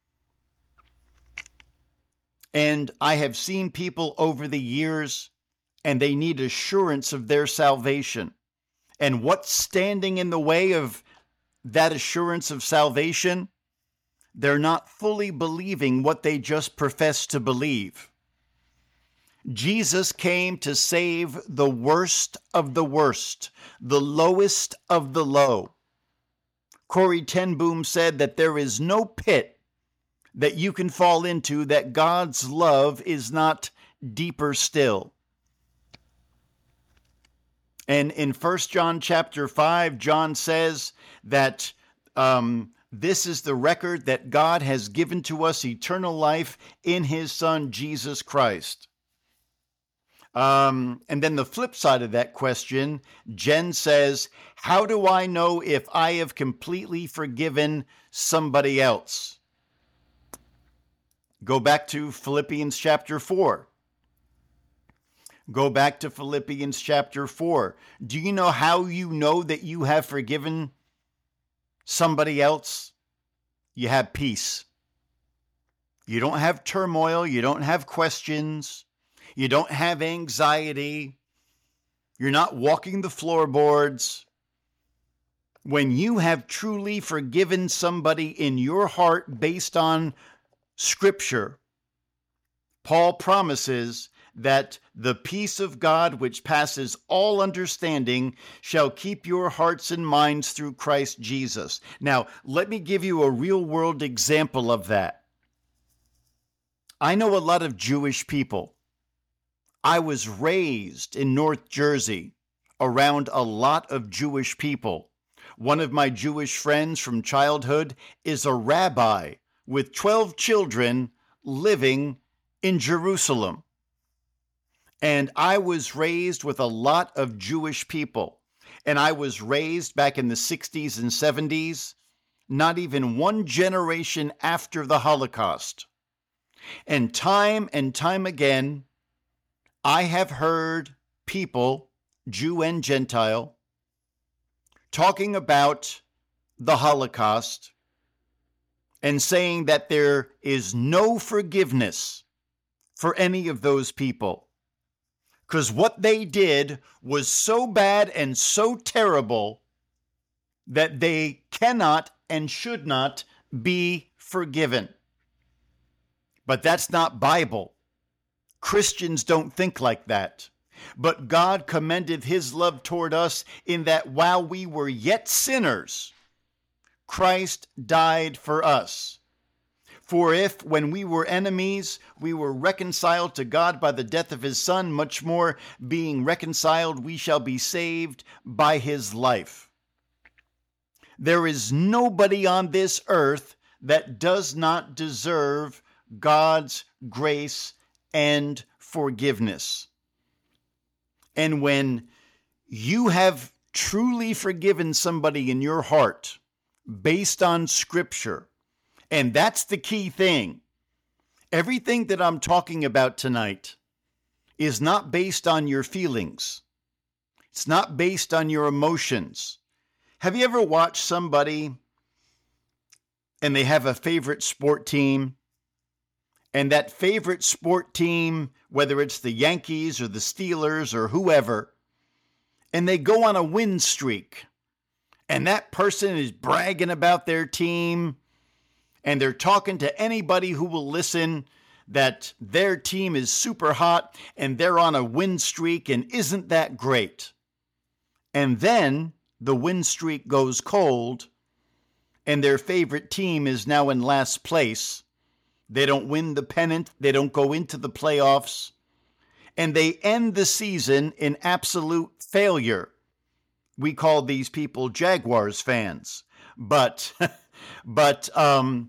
And I have seen people over the years, and they need assurance of their salvation. And what's standing in the way of that assurance of salvation? They're not fully believing what they just profess to believe. Jesus came to save the worst of the worst, the lowest of the low. Corrie ten Boom said that there is no pit that you can fall into that God's love is not deeper still. And in First John chapter five, John says that um, this is the record that God has given to us eternal life in his Son, Jesus Christ. Um, and then the flip side of that question, Jen says, how do I know if I have completely forgiven somebody else? Go back to Philippians chapter four. Go back to Philippians chapter four. Do you know how you know that you have forgiven somebody else? You have peace. You don't have turmoil. You don't have questions. You don't have anxiety. You're not walking the floorboards. When you have truly forgiven somebody in your heart based on Scripture, Paul promises that the peace of God, which passes all understanding, shall keep your hearts and minds through Christ Jesus. Now, let me give you a real-world example of that. I know a lot of Jewish people. I was raised in North Jersey around a lot of Jewish people. One of my Jewish friends from childhood is a rabbi with twelve children living in Jerusalem. And I was raised with a lot of Jewish people. And I was raised back in the sixties and seventies, not even one generation after the Holocaust. And time and time again, I have heard people, Jew and Gentile, talking about the Holocaust and saying that there is no forgiveness for any of those people. Because what they did was so bad and so terrible that they cannot and should not be forgiven. But that's not Bible. Christians don't think like that. But God commendeth his love toward us in that while we were yet sinners, Christ died for us. For if, when we were enemies, we were reconciled to God by the death of his Son, much more, being reconciled, we shall be saved by his life. There is nobody on this earth that does not deserve God's grace and forgiveness. And when you have truly forgiven somebody in your heart based on Scripture, and that's the key thing. Everything that I'm talking about tonight is not based on your feelings. It's not based on your emotions. Have you ever watched somebody and they have a favorite sport team, and that favorite sport team, whether it's the Yankees or the Steelers or whoever, and they go on a win streak, and that person is bragging about their team, and they're talking to anybody who will listen that their team is super hot and they're on a win streak and isn't that great. And then the win streak goes cold and their favorite team is now in last place. They don't win the pennant. They don't go into the playoffs. And they end the season in absolute failure. We call these people Jaguars fans. But, but, um,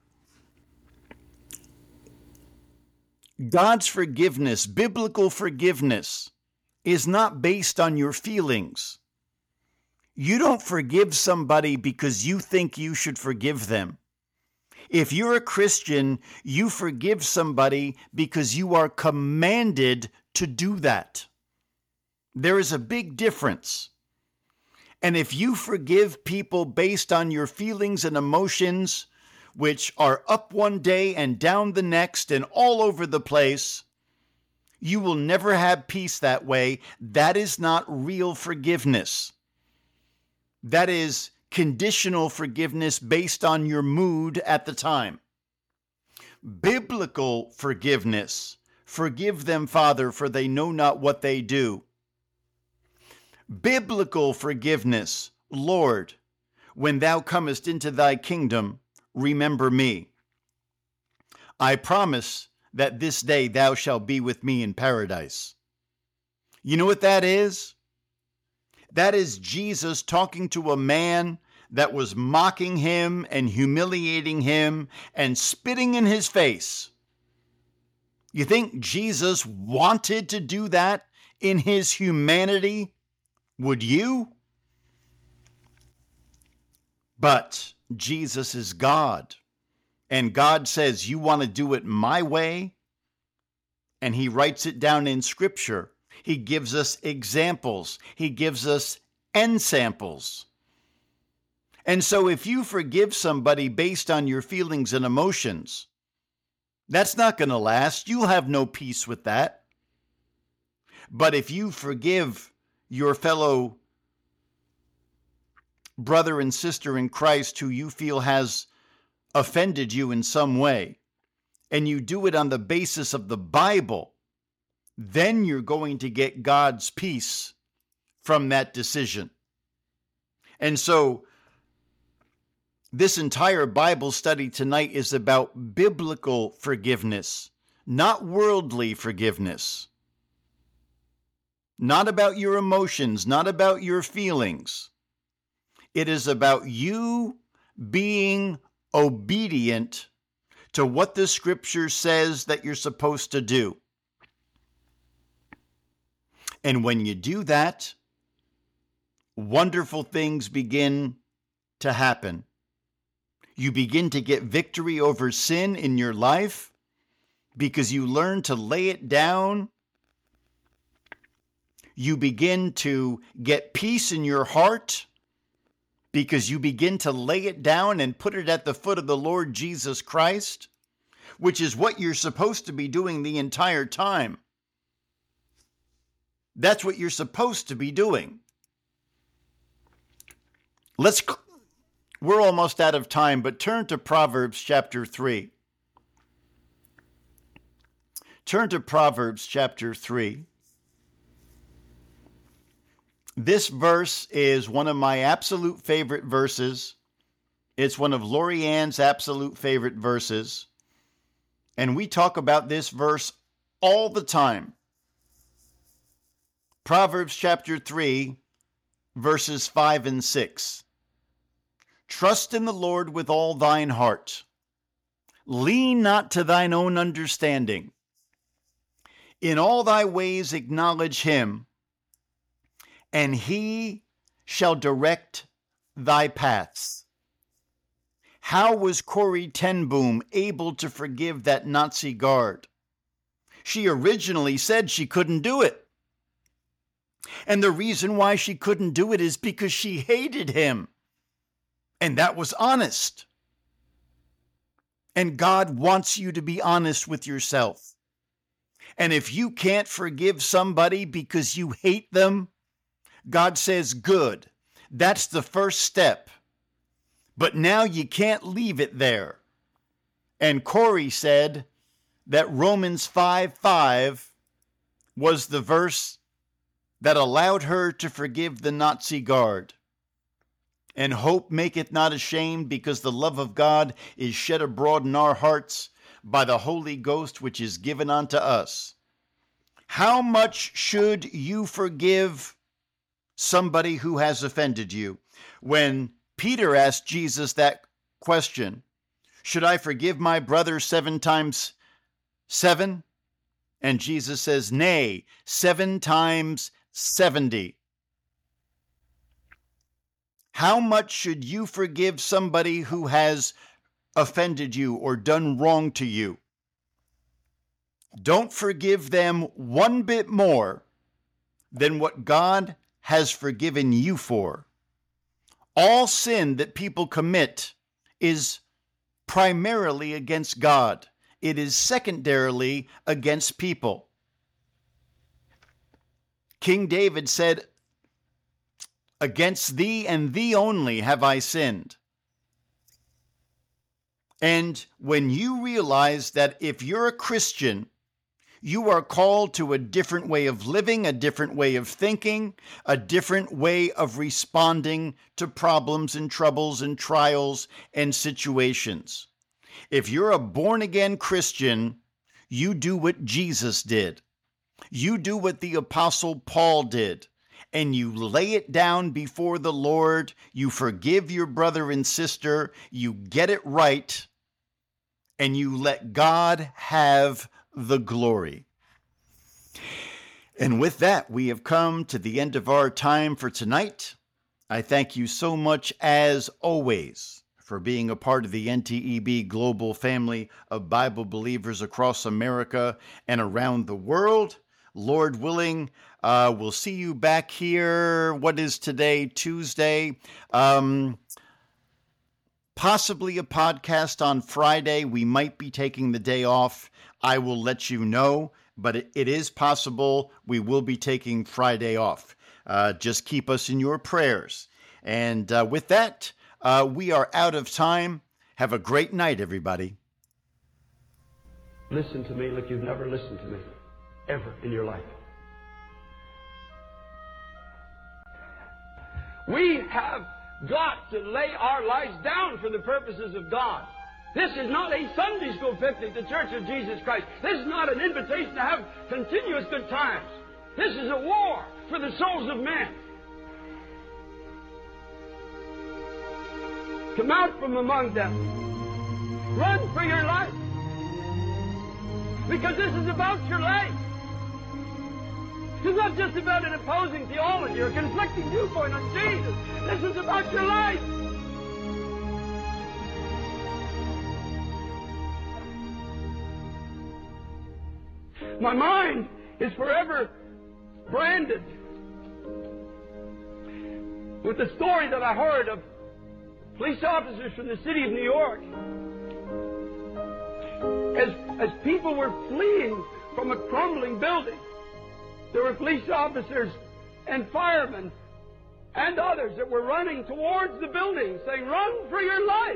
God's forgiveness, biblical forgiveness, is not based on your feelings. You don't forgive somebody because you think you should forgive them. If you're a Christian, you forgive somebody because you are commanded to do that. There is a big difference. And if you forgive people based on your feelings and emotions, which are up one day and down the next and all over the place, you will never have peace that way. That is not real forgiveness. That is conditional forgiveness based on your mood at the time. Biblical forgiveness, forgive them, Father, for they know not what they do. Biblical forgiveness, Lord, when thou comest into thy kingdom, remember me. I promise that this day thou shalt be with me in paradise. You know what that is? That is Jesus talking to a man that was mocking him and humiliating him and spitting in his face. You think Jesus wanted to do that in his humanity? Would you? But Jesus is God, and God says, you want to do it my way? And he writes it down in Scripture. He gives us examples. He gives us ensamples. And so if you forgive somebody based on your feelings and emotions, that's not going to last. You'll have no peace with that. But if you forgive your fellow brother and sister in Christ who you feel has offended you in some way, and you do it on the basis of the Bible, then you're going to get God's peace from that decision. And so this entire Bible study tonight is about biblical forgiveness, not worldly forgiveness. Not about your emotions, not about your feelings. It is about you being obedient to what the Scripture says that you're supposed to do. And when you do that, wonderful things begin to happen. You begin to get victory over sin in your life because you learn to lay it down. You begin to get peace in your heart because you begin to lay it down and put it at the foot of the Lord Jesus Christ, which is what you're supposed to be doing the entire time. That's what you're supposed to be doing. Let's, we're almost out of time, but turn to Proverbs chapter three. Turn to Proverbs chapter three. This verse is one of my absolute favorite verses. It's one of Lori Ann's absolute favorite verses. And we talk about this verse all the time. Proverbs chapter three, verses five and six. Trust in the Lord with all thine heart. Lean not to thine own understanding. In all thy ways acknowledge him, and he shall direct thy paths. How was Corrie ten Boom able to forgive that Nazi guard? She originally said she couldn't do it. And the reason why she couldn't do it is because she hated him. And that was honest. And God wants you to be honest with yourself. And if you can't forgive somebody because you hate them, God says, good. That's the first step. But now you can't leave it there. And Corrie said that Romans five five was the verse that allowed her to forgive the Nazi guard. And hope maketh not ashamed, because the love of God is shed abroad in our hearts by the Holy Ghost, which is given unto us. How much should you forgive somebody who has offended you? When Peter asked Jesus that question, should I forgive my brother seven times seven? And Jesus says, nay, seven times seventy. How much should you forgive somebody who has offended you or done wrong to you? Don't forgive them one bit more than what God has forgiven you for. All sin that people commit is primarily against God. It is secondarily against people. King David said, against thee and thee only have I sinned. And when you realize that if you're a Christian, you are called to a different way of living, a different way of thinking, a different way of responding to problems and troubles and trials and situations. If you're a born-again Christian, you do what Jesus did. You do what the Apostle Paul did. And you lay it down before the Lord, you forgive your brother and sister, you get it right, and you let God have the glory. And with that, we have come to the end of our time for tonight. I thank you so much, as always, for being a part of the N T E B global family of Bible believers across America and around the world. Lord willing, uh, we'll see you back here. What is today? Tuesday. Um, possibly a podcast on Friday. We might be taking the day off. I will let you know, but it, it is possible we will be taking Friday off. Uh, just keep us in your prayers. And uh, with that, uh, we are out of time. Have a great night, everybody. Listen to me like you've never listened to me, ever in your life. We have got to lay our lives down for the purposes of God. This is not a Sunday school picnic, the Church of Jesus Christ. This is not an invitation to have continuous good times. This is a war for the souls of men. Come out from among them. Run for your life. Because this is about your life. It's not just about an opposing theology or a conflicting viewpoint on Jesus. This is about your life. My mind is forever branded with the story that I heard of police officers from the city of New York. As, as people were fleeing from a crumbling building, there were police officers and firemen and others that were running towards the building, saying, "Run for your life,"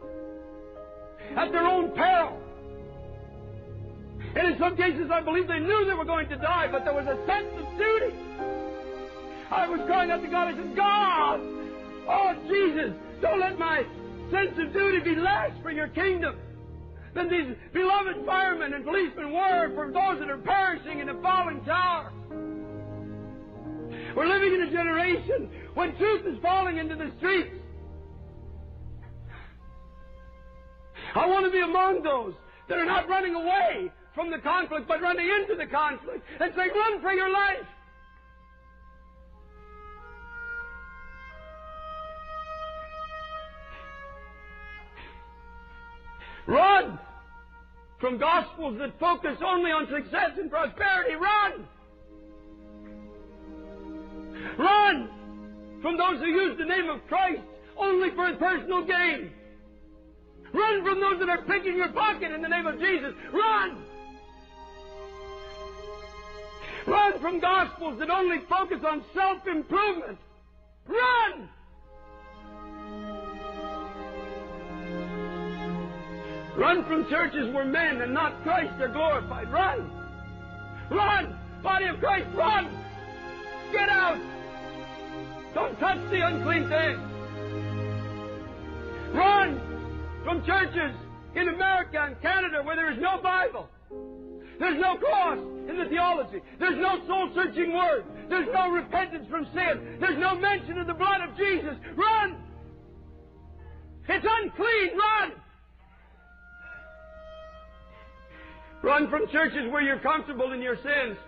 at their own peril. And in some cases, I believe they knew they were going to die, but there was a sense of duty. I was crying out to God. I said, "God, oh Jesus, don't let my sense of duty be less for your kingdom than these beloved firemen and policemen were for those that are perishing in the falling tower." We're living in a generation when truth is falling into the streets. I want to be among those that are not running away from the conflict, but running into the conflict and saying, "Run for your life." Run from gospels that focus only on success and prosperity. Run! Run from those who use the name of Christ only for personal gain. Run from those that are picking your pocket in the name of Jesus. Run! Run from gospels that only focus on self-improvement. Run! Run from churches where men and not Christ are glorified. Run! Run! Body of Christ, run! Get out! Don't touch the unclean thing. Run from churches in America and Canada where there is no Bible. There's no cross in the theology. There's no soul-searching word. There's no repentance from sin. There's no mention of the blood of Jesus. Run! It's unclean. Run! Run from churches where you're comfortable in your sins.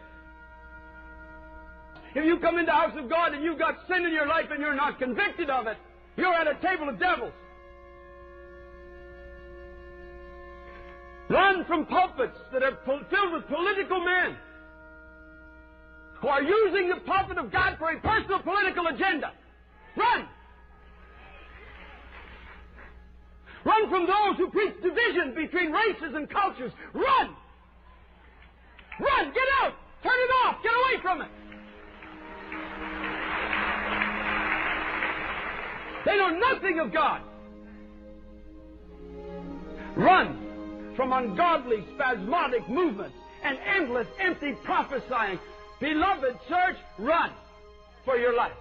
If you come into the house of God and you've got sin in your life and you're not convicted of it, you're at a table of devils. Run from pulpits that are filled with political men who are using the pulpit of God for a personal political agenda. Run! Run from those who preach division between races and cultures. Run! Run! Get out! Turn it off! Get away from it! They know nothing of God. Run from ungodly, spasmodic movements and endless, empty prophesying. Beloved church, run for your life.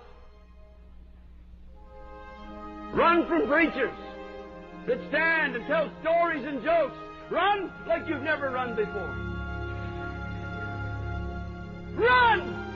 Run from preachers that stand and tell stories and jokes. Run like you've never run before. Run!